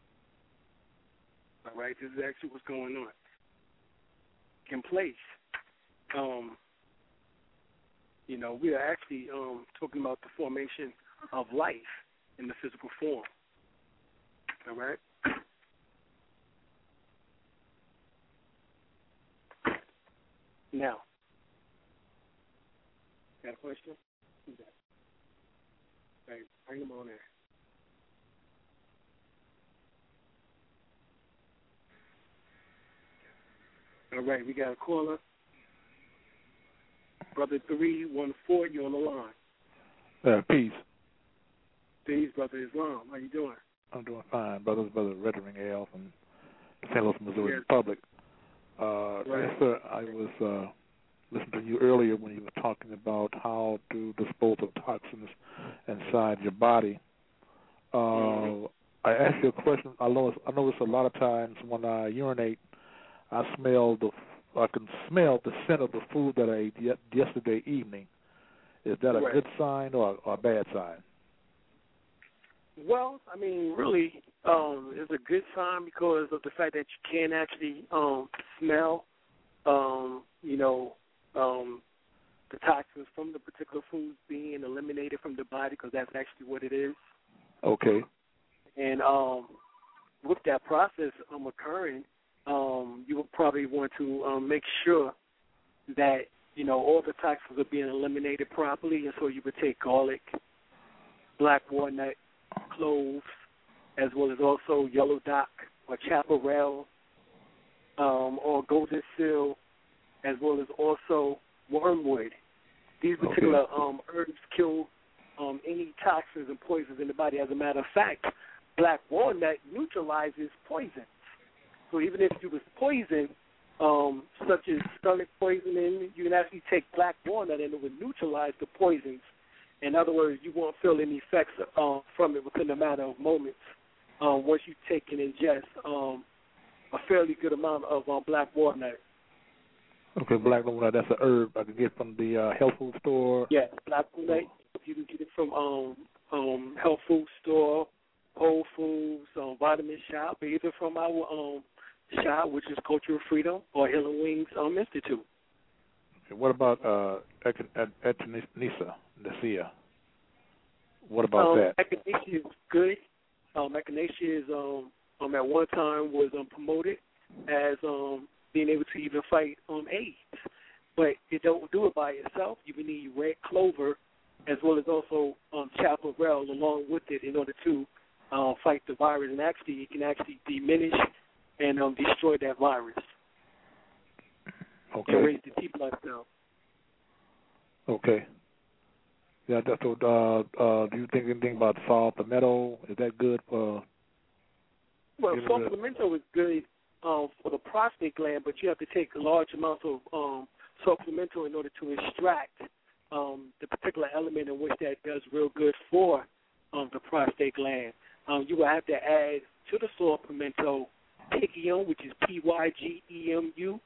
All right, this is actually what's going on. In place, we are actually talking about the formation of life in the physical form. All right? Now, got a question? Who's that? All right, bring them on there. All right, we got a caller. Brother 314, you on the line. Peace. Peace, Brother Islam. How you doing? I'm doing fine. Brother Redring L from St. Louis, Missouri Republic. Right. Yes, sir. I was listening to you earlier when you were talking about how to dispose of toxins inside your body. I asked you a question. I notice a lot of times when I urinate, I can smell the scent of the food that I ate yesterday evening. Is that a good sign or a bad sign? Well, I mean, really, it's a good sign because of the fact that you can actually smell, the toxins from the particular foods being eliminated from the body, because that's actually what it is. Okay. And with that process occurring, you will probably want to make sure that, all the toxins are being eliminated properly. And so you would take garlic, black walnut, cloves, as well as also yellow dock or chaparral or golden seal, as well as also wormwood. These particular herbs kill any toxins and poisons in the body. As a matter of fact, black walnut neutralizes poisons. So even if you was poisoned, such as stomach poisoning, you can actually take black walnut and it would neutralize the poisons. In other words, you won't feel any effects from it within a matter of moments once you take and ingest a fairly good amount of black walnut. Okay, black walnut, that's an herb I can get from the health food store? Yes, black walnut, you can get it from health food store, Whole Foods, Vitamin Shop, or either from our shop, which is Cultural Freedom, or Healing Wings Institute. Okay, what about echinacea? What about that? Echinacea is good. Echinacea is at one time was promoted as being able to even fight AIDS, but it don't do it by itself. You will need red clover as well as also chaparral along with it in order to fight the virus, and actually it can actually diminish and destroy that virus. Okay. And raise the T blood cell. Okay. Yeah. So, do you think anything about saw palmetto? Is that good for? Well, saw palmetto is good for the prostate gland, but you have to take large amounts of saw palmetto in order to extract the particular element in which that does real good for the prostate gland. You will have to add to the saw palmetto pygeum, which is Pygeum.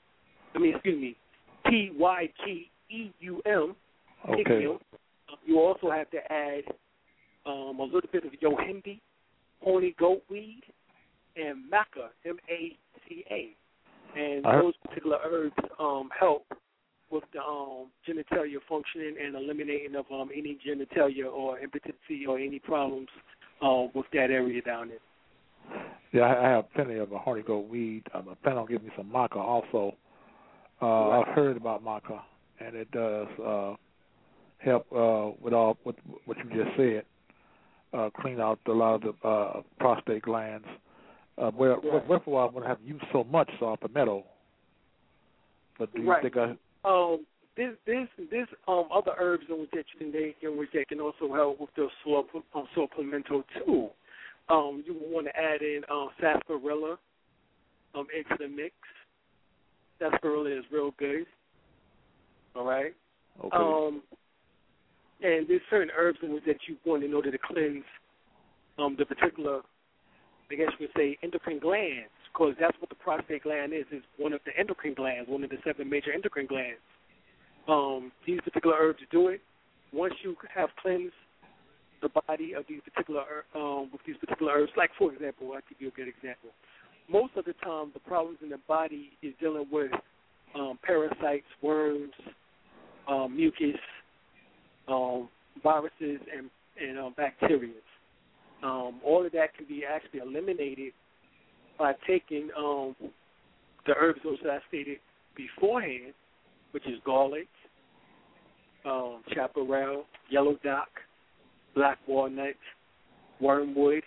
Pygeum. Okay. You also have to add a little bit of yohimbe, horny goat weed, and maca, M-A-C-A. And those particular herbs help with the genitalia functioning and eliminating of any genitalia or impotency or any problems with that area down there. Yeah, I have plenty of horny goat weed. I'm planning on getting me some maca also. I've heard about maca, and it does help with what you just said, clean out a lot of the prostate glands. Wherefore I wouldn't have used so much saw palmetto. But do you think There's other herbs in which that can also help with the saw palmetto too. You would want to add in sarsaparilla into the mix. Sarsaparilla is real good. All right. Okay. And there's certain herbs in which that you want in order to cleanse the particular, I guess you would say, endocrine glands, because that's what the prostate gland is one of the endocrine glands, one of the 7 major endocrine glands. These particular herbs do it. Once you have cleansed the body of these particular with these particular herbs, like for example, I'll give you a good example. Most of the time, the problems in the body is dealing with parasites, worms, mucus, viruses, and bacteria. All of that can be actually eliminated by taking the herbs that I stated beforehand, which is garlic, chaparral, yellow dock, black walnut, wormwood,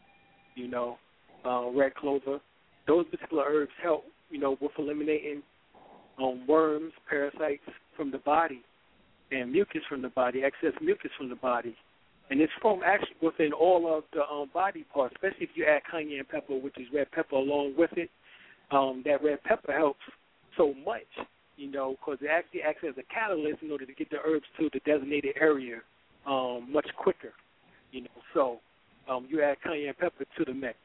red clover. Those particular herbs help, with eliminating worms, parasites from the body, and mucus from the body, excess mucus from the body. And it's from actually within all of the body parts, especially if you add cayenne pepper, which is red pepper, along with it. That red pepper helps so much, because it actually acts as a catalyst in order to get the herbs to the designated area much quicker, So you add cayenne pepper to the mix.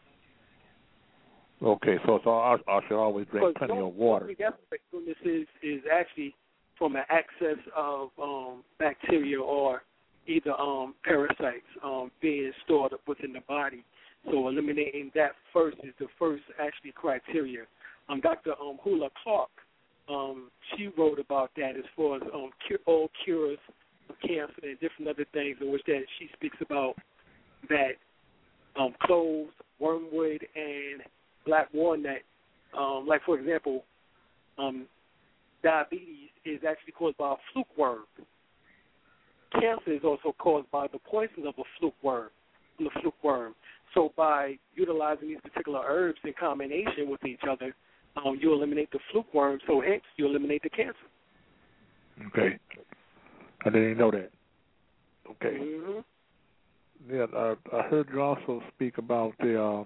Okay, so I should always drink plenty of water. This is actually from an excess of bacteria or either parasites being stored up within the body. So eliminating that first is the first actually criteria. Dr. Hula Clark, she wrote about that as far as all cures of cancer and different other things in which that she speaks about that cloves, wormwood, and black walnut, like for example, diabetes is actually caused by a fluke worm. Cancer is also caused by the poison of a fluke worm. So by utilizing these particular herbs in combination with each other, you eliminate the fluke worm, so hence you eliminate the cancer. Okay. I didn't know that. Okay. Mm-hmm. Yeah, I heard you also speak about the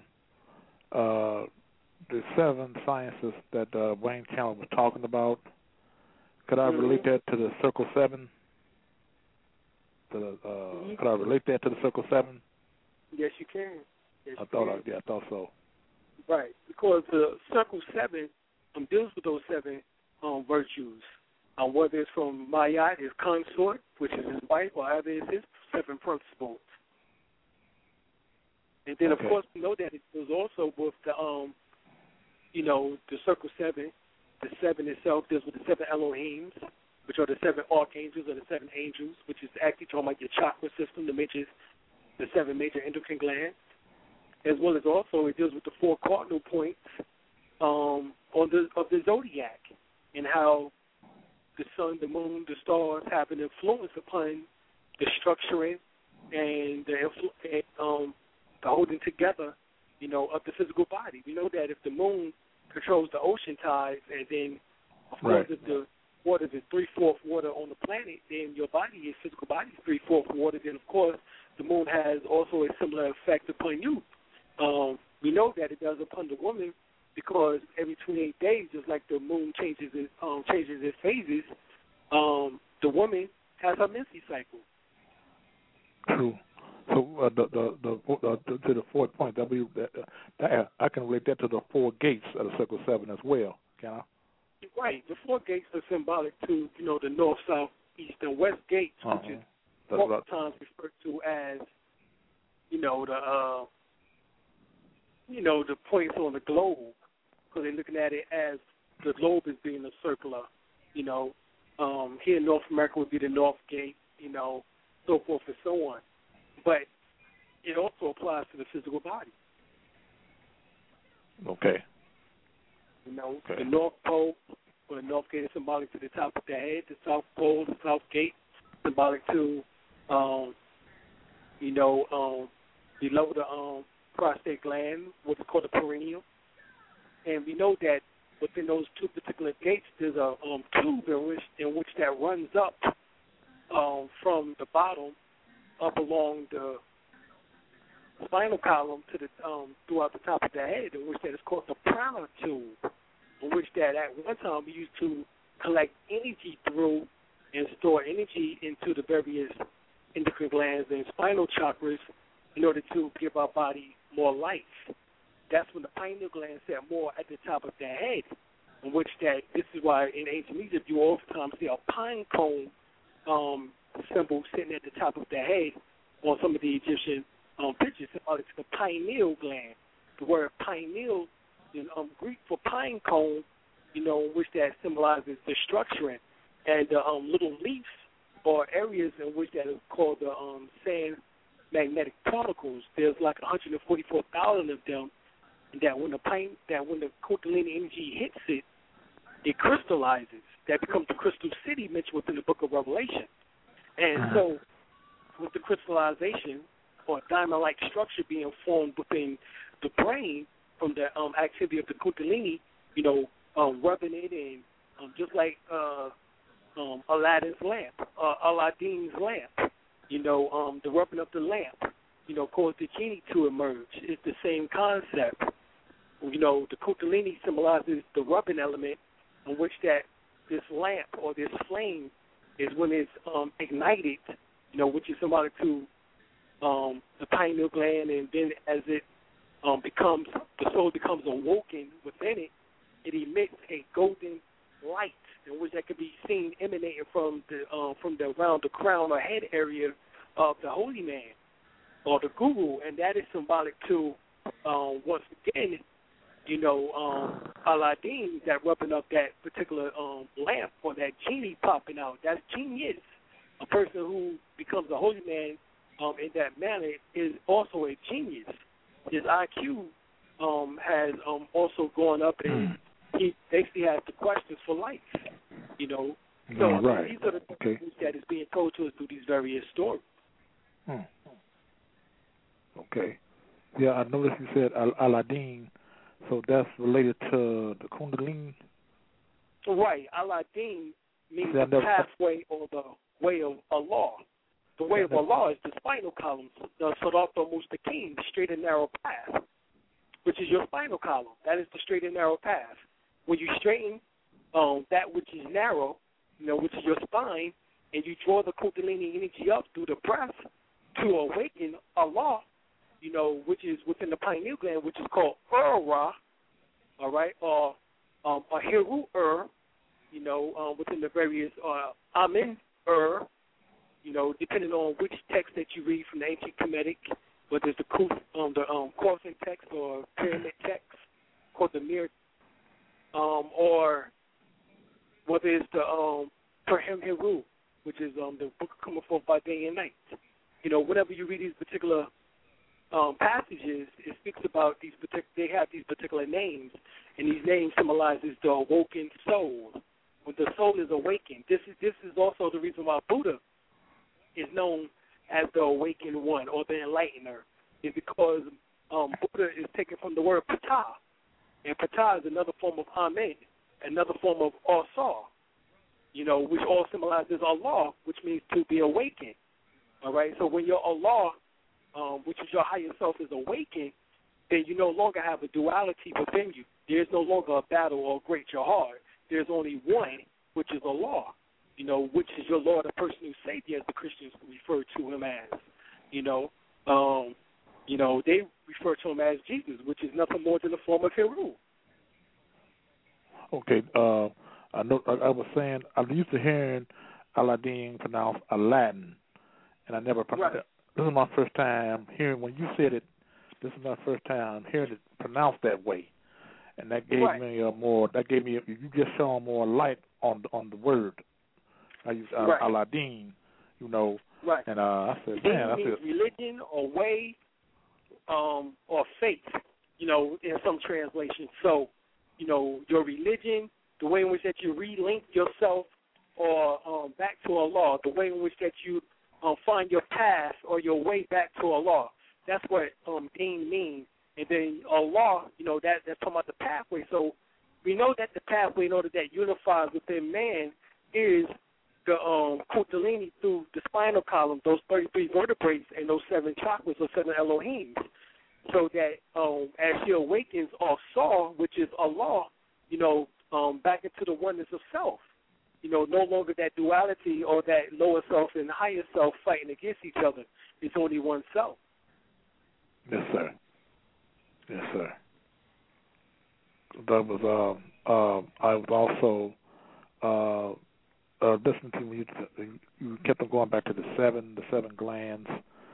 7 sciences that Wayne Chandler was talking about. Could I relate that to the Circle 7? Could I relate that to the Circle 7? Yes, you can. Yes, I thought so. Right, because the Circle 7 deals with those 7 virtues. Whether it's from Mayat, his consort, which is his wife, or either it's his 7 principles. And then, of course, we know that it was also with the, the Circle 7. The 7 itself deals with the 7 Elohims, which are the 7 archangels or the 7 angels, which is actually talking about your chakra system, the 7 major endocrine glands, as well as also it deals with the 4 cardinal points of the zodiac and how the sun, the moon, the stars have an influence upon the structuring and the holding together, of the physical body. We know that if the moon controls the ocean tides, and then, of course, if the water is 3/4 water on the planet, then your physical body is 3/4 water. Then, of course, the moon has also a similar effect upon you. We know that it does upon the woman because every 28 days, just like the moon changes its phases, the woman has her menstrual cycle. True. So to the 4th point, I can relate that to the 4 gates of the Circle 7 as well. Can I? Right. The 4 gates are symbolic to the north, south, east, and west gates, which is oftentimes referred to as the points on the globe, because they're looking at it as the globe as being a circular. Here in North America would be the North Gate, so forth and so on. But it also applies to the physical body. Okay. The North Pole, or the North Gate is symbolic to the top of the head. The South Pole, the South Gate, symbolic to, below the prostate gland, what's called the perineum. And we know that within those 2 particular gates, there's a tube in which that runs up from the bottom up along the spinal column to the throughout the top of the head, in which that is called the prana tube, in which that at one time we used to collect energy through and store energy into the various endocrine glands and spinal chakras in order to give our body more life. That's when the pineal gland sat more at the top of the head, in which that this is why in ancient Egypt you oftentimes see a pine cone symbol sitting at the top of the head on some of the Egyptian pictures. It's the pineal gland. The word pineal in Greek for pine cone, which that symbolizes the structuring, and the little leaves or areas in which that is called the sand magnetic particles. There's like 144,000 of them, and that when the Kundalini energy hits it, it crystallizes. That becomes the crystal city mentioned within the Book of Revelation. And so, with the crystallization or diamond-like structure being formed within the brain from the activity of the Kundalini, rubbing it in, just like Aladdin's lamp, Aladdin's lamp, the rubbing of the lamp, caused the genie to emerge. It's the same concept. The Kundalini symbolizes the rubbing element in which that this lamp or this flame is when it's ignited, which is symbolic to the pineal gland, and then as it the soul becomes awoken within it, it emits a golden light, in which that can be seen emanating from the around the crown or head area of the holy man or the guru, and that is symbolic to, once again, Aladdin, that rubbing up that particular lamp or that genie popping out. That's genius. A person who becomes a holy man in that manner is also a genius. His IQ has also gone up, and he basically has the questions for life. So right. These are the things that is being told to us through these various stories. Okay. Yeah, I noticed you said Aladdin, so that's related to the Kundalini? Right. Aladdin means the pathway or the way of Allah. The way of Allah is the spinal column, the Sirata Mustaqim, the straight and narrow path, which is your spinal column. That is the straight and narrow path. When you straighten that which is narrow, which is your spine, and you draw the Kundalini energy up through the breath to awaken Allah, which is within the pineal gland, which is called Ur-Ra, all right, or Heru-Ur, within the various Amen-Ur, depending on which text that you read from the ancient Kemetic, whether it's the Khoisan text or pyramid text called the Mir, or whether it's the Perhem Heru, which is the book coming forth by day and night. Whenever you read these particular passages, it speaks about they have these particular names, and these names symbolizes the awoken soul. When the soul is awakened, this is also the reason why Buddha is known as the awakened one or the enlightener, is because Buddha is taken from the word Ptah, and Ptah is another form of Amen, another form of Asa, which all symbolizes Allah, which means to be awakened. All right, so when your Allah, which is your higher self, is awakened, then you no longer have a duality within you. There's no longer a battle or great jihad. There's only one, which is Allah, which is your Lord and personal Savior, as the Christians refer to him as. They refer to him as Jesus, which is nothing more than a form of Heru. Okay, I was saying, I'm used to hearing Aladdin pronounced Aladdin, and I never pronounced it. This is my first time hearing, when you said it, this is my first time hearing it pronounced that way. And that gave me you just shone more light on the word. I used Aladdin, Right. And I said, man, I said religion or way, or faith, in some translations. So, your religion, the way in which that you relink yourself or back to Allah, the way in which that you find your path or your way back to Allah. That's what deen means. And then Allah, that's talking about the pathway. So we know that the pathway, in order that unifies within man, is the Kundalini through the spinal column, those 33 vertebrae and those 7 chakras or 7 Elohims. So that as she awakens Asa, which is Allah, back into the oneness of self. No longer that duality or that lower self and higher self fighting against each other. It's only one self. Yes, sir. Yes, sir. That was I was also listening to when you kept on going back to the seven glands,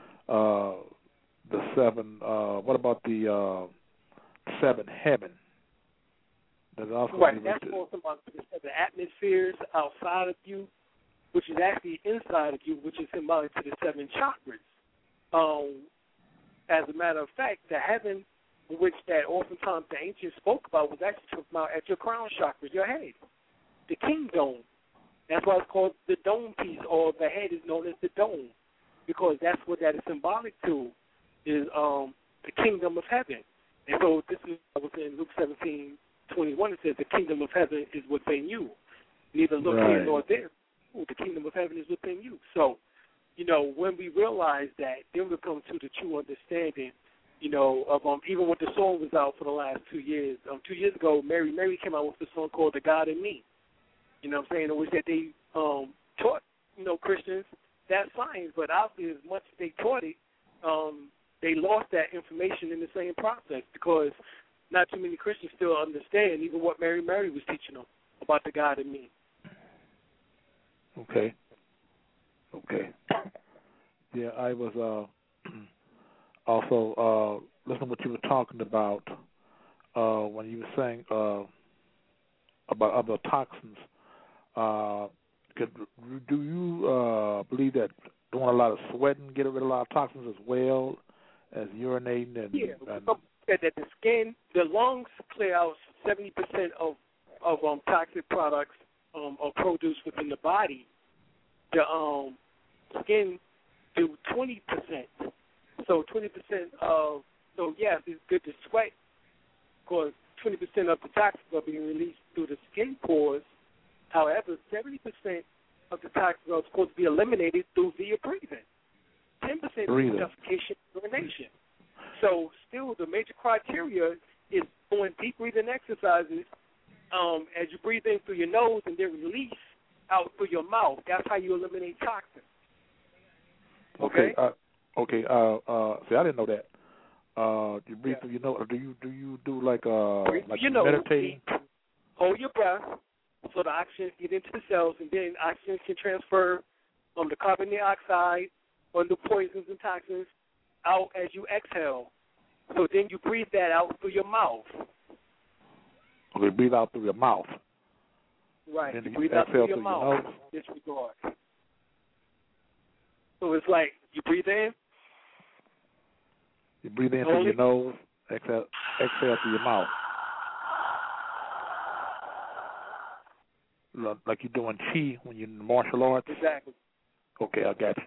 the 7. What about the 7 heaven? That's also right. That's also about the 7 atmospheres outside of you, which is actually inside of you, which is symbolic to the 7 chakras. As a matter of fact, the heaven, which that oftentimes the ancients spoke about, was actually talking about at your crown chakra, your head, the king dome. That's why it's called the dome piece, or the head is known as the dome, because that's what that is symbolic to, is the kingdom of heaven. And so this is what was in Luke 17:21. It says the kingdom of heaven is within you. Neither look here nor there. Ooh, the kingdom of heaven is within you. So, when we realize that, then we come to the true understanding, of even when the song was out for the last 2 years. 2 years ago, Mary came out with a song called "The God in Me." In which that they taught, Christians that science, but obviously as much as they taught it, they lost that information in the same process, because not too many Christians still understand even what Mary was teaching them about the God in me. Okay. Yeah, I was also listening to what you were talking about when you were saying about other toxins. Do you believe that doing a lot of sweating get rid of a lot of toxins as well as urinating? And that the skin, the lungs clear out 70% of toxic products are produced within the body. The skin do 20%. So 20% of, so yes, it's good to sweat because 20% of the toxins are being released through the skin pores. However, 70% of the toxins are supposed to be eliminated via breathing. 10% through suffocation and urination. So still the major criteria is doing deep breathing exercises as you breathe in through your nose and then release out through your mouth. That's how you eliminate toxins. Okay. See, I didn't know that. You breathe through your nose. Do you do like meditating? Hold your breath so the oxygen get into the cells, and then oxygen can transfer the carbon dioxide or the poisons and toxins out as you exhale. So then you breathe that out through your mouth. Okay, breathe out through your mouth. Right. Then you breathe out through your mouth. Disregard. So it's like you breathe in. You breathe in through your nose, exhale through your mouth. Like you're doing chi when you're in martial arts? Exactly. Okay, I got you.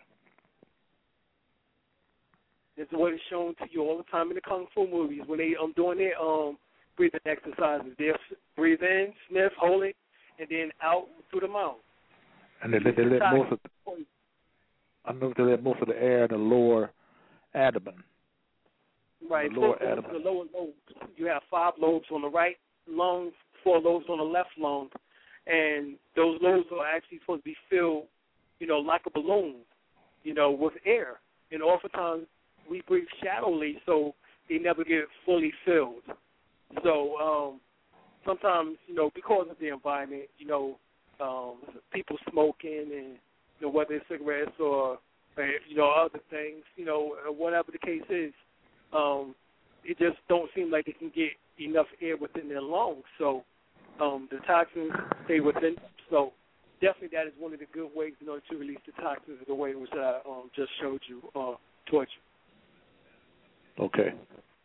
This is what is shown to you all the time in the Kung Fu movies when they doing their breathing exercises. They'll breathe in, sniff, hold it, and then out through the mouth. And they let most of I know they let most of the air in the lower abdomen. Right, the lower abdomen. The lower lobes. You have 5 lobes on the right lung, 4 lobes on the left lung, and those lobes are actually supposed to be filled, like a balloon, with air. And oftentimes we breathe shallowly, so they never get fully filled. So sometimes, because of the environment, people smoking and whether it's cigarettes or other things, whatever the case is, it just don't seem like they can get enough air within their lungs. So the toxins stay within. So definitely that is one of the good ways in order to release the toxins, the way in which I just showed you, towards you. Okay.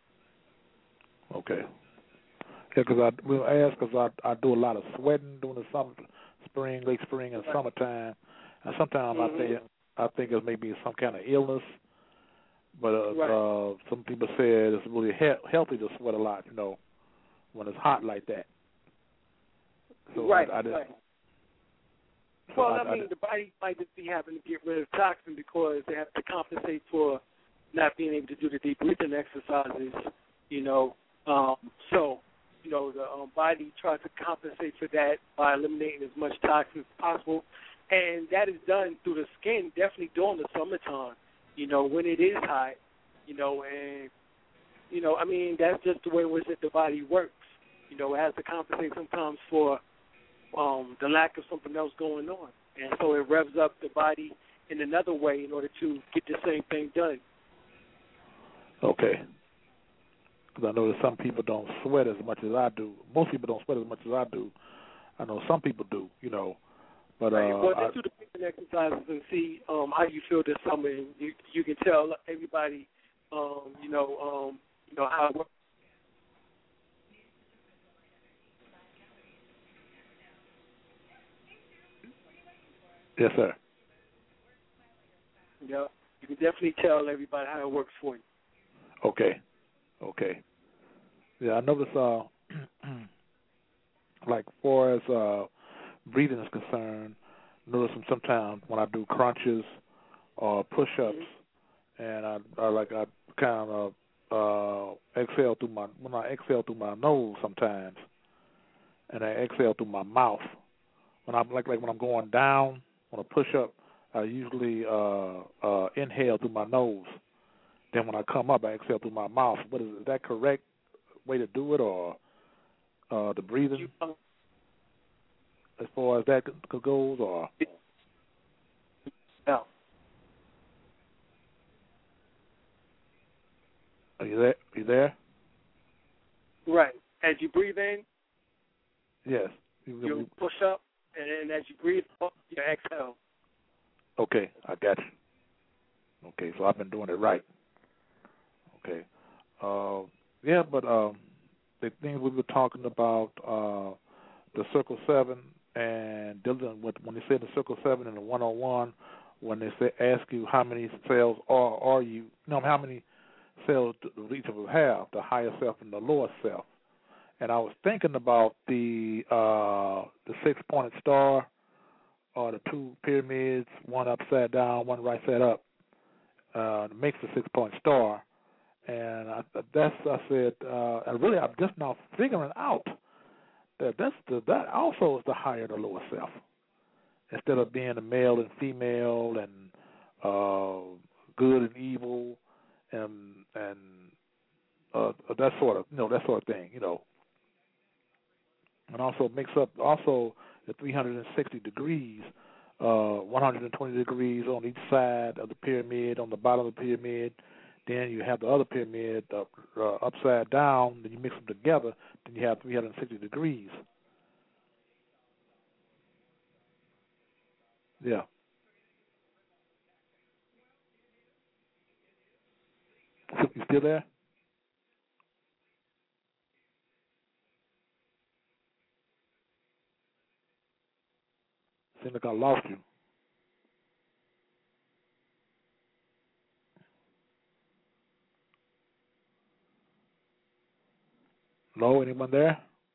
Yeah, because I do a lot of sweating during the summer, late spring and summertime, and sometimes I think it may be some kind of illness. But some people say it's really healthy to sweat a lot, when it's hot like that. So right. So well, the body might just be having to get rid of toxin because they have to compensate for not being able to do the deep breathing exercises, So, the body tries to compensate for that by eliminating as much toxins as possible. And that is done through the skin, definitely during the summertime, when it is hot, and, that's just the way in which the body works. It has to compensate sometimes for the lack of something else going on. And so it revs up the body in another way in order to get the same thing done. Okay. Because I know that some people don't sweat as much as I do. Most people don't sweat as much as I do. I know some people do, But well, let's do the breathing exercises and see how you feel this summer. And you can tell everybody, how it works. Yes, sir. Yeah, you can definitely tell everybody how it works for you. Okay. Yeah, I notice, like, far as breathing is concerned, notice sometimes when I do crunches or push-ups, and I kind of exhale through my nose sometimes, and I exhale through my mouth. When I'm when I'm going down on a push-up, I usually inhale through my nose. Then when I come up, I exhale through my mouth. Is that correct way to do it, or the breathing as far as that goes, or? No. Are you there? Are you there? Right. As you breathe in, yes. You push up, and then as you breathe up, you exhale. Okay, I got you. Okay, so I've been doing it right. Okay. Yeah, but the things we were talking about, the Circle 7 and dealing with, when they say the Circle 7 and the 101, when they say ask you how many cells are you, how many cells do each of us have, the higher self and the lower self. And I was thinking about the 6-pointed star, or the two pyramids, one upside down, one right side up, makes the 6-point star. And I said, and really I'm just now figuring out that that also is the higher the lower self. Instead of being a male and female and good and evil and that sort of thing, And also makes up also the 360 degrees, 120 degrees on each side of the pyramid, on the bottom of the pyramid. Then you have the other pyramid upside down. Then you mix them together. Then you have 360 degrees. Yeah. You still there? Seems like I lost you. Hello, anyone there?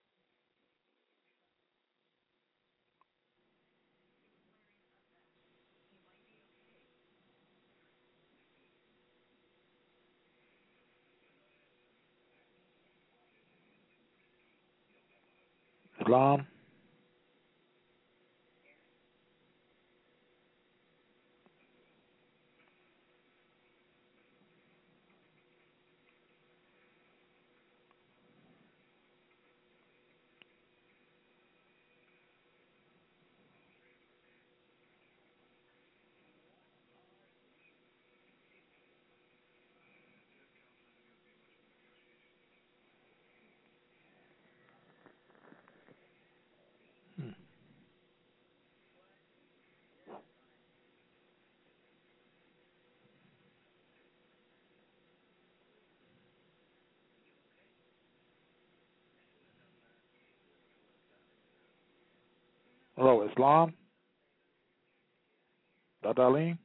Islam? Hello, Islam? Dr. Aline?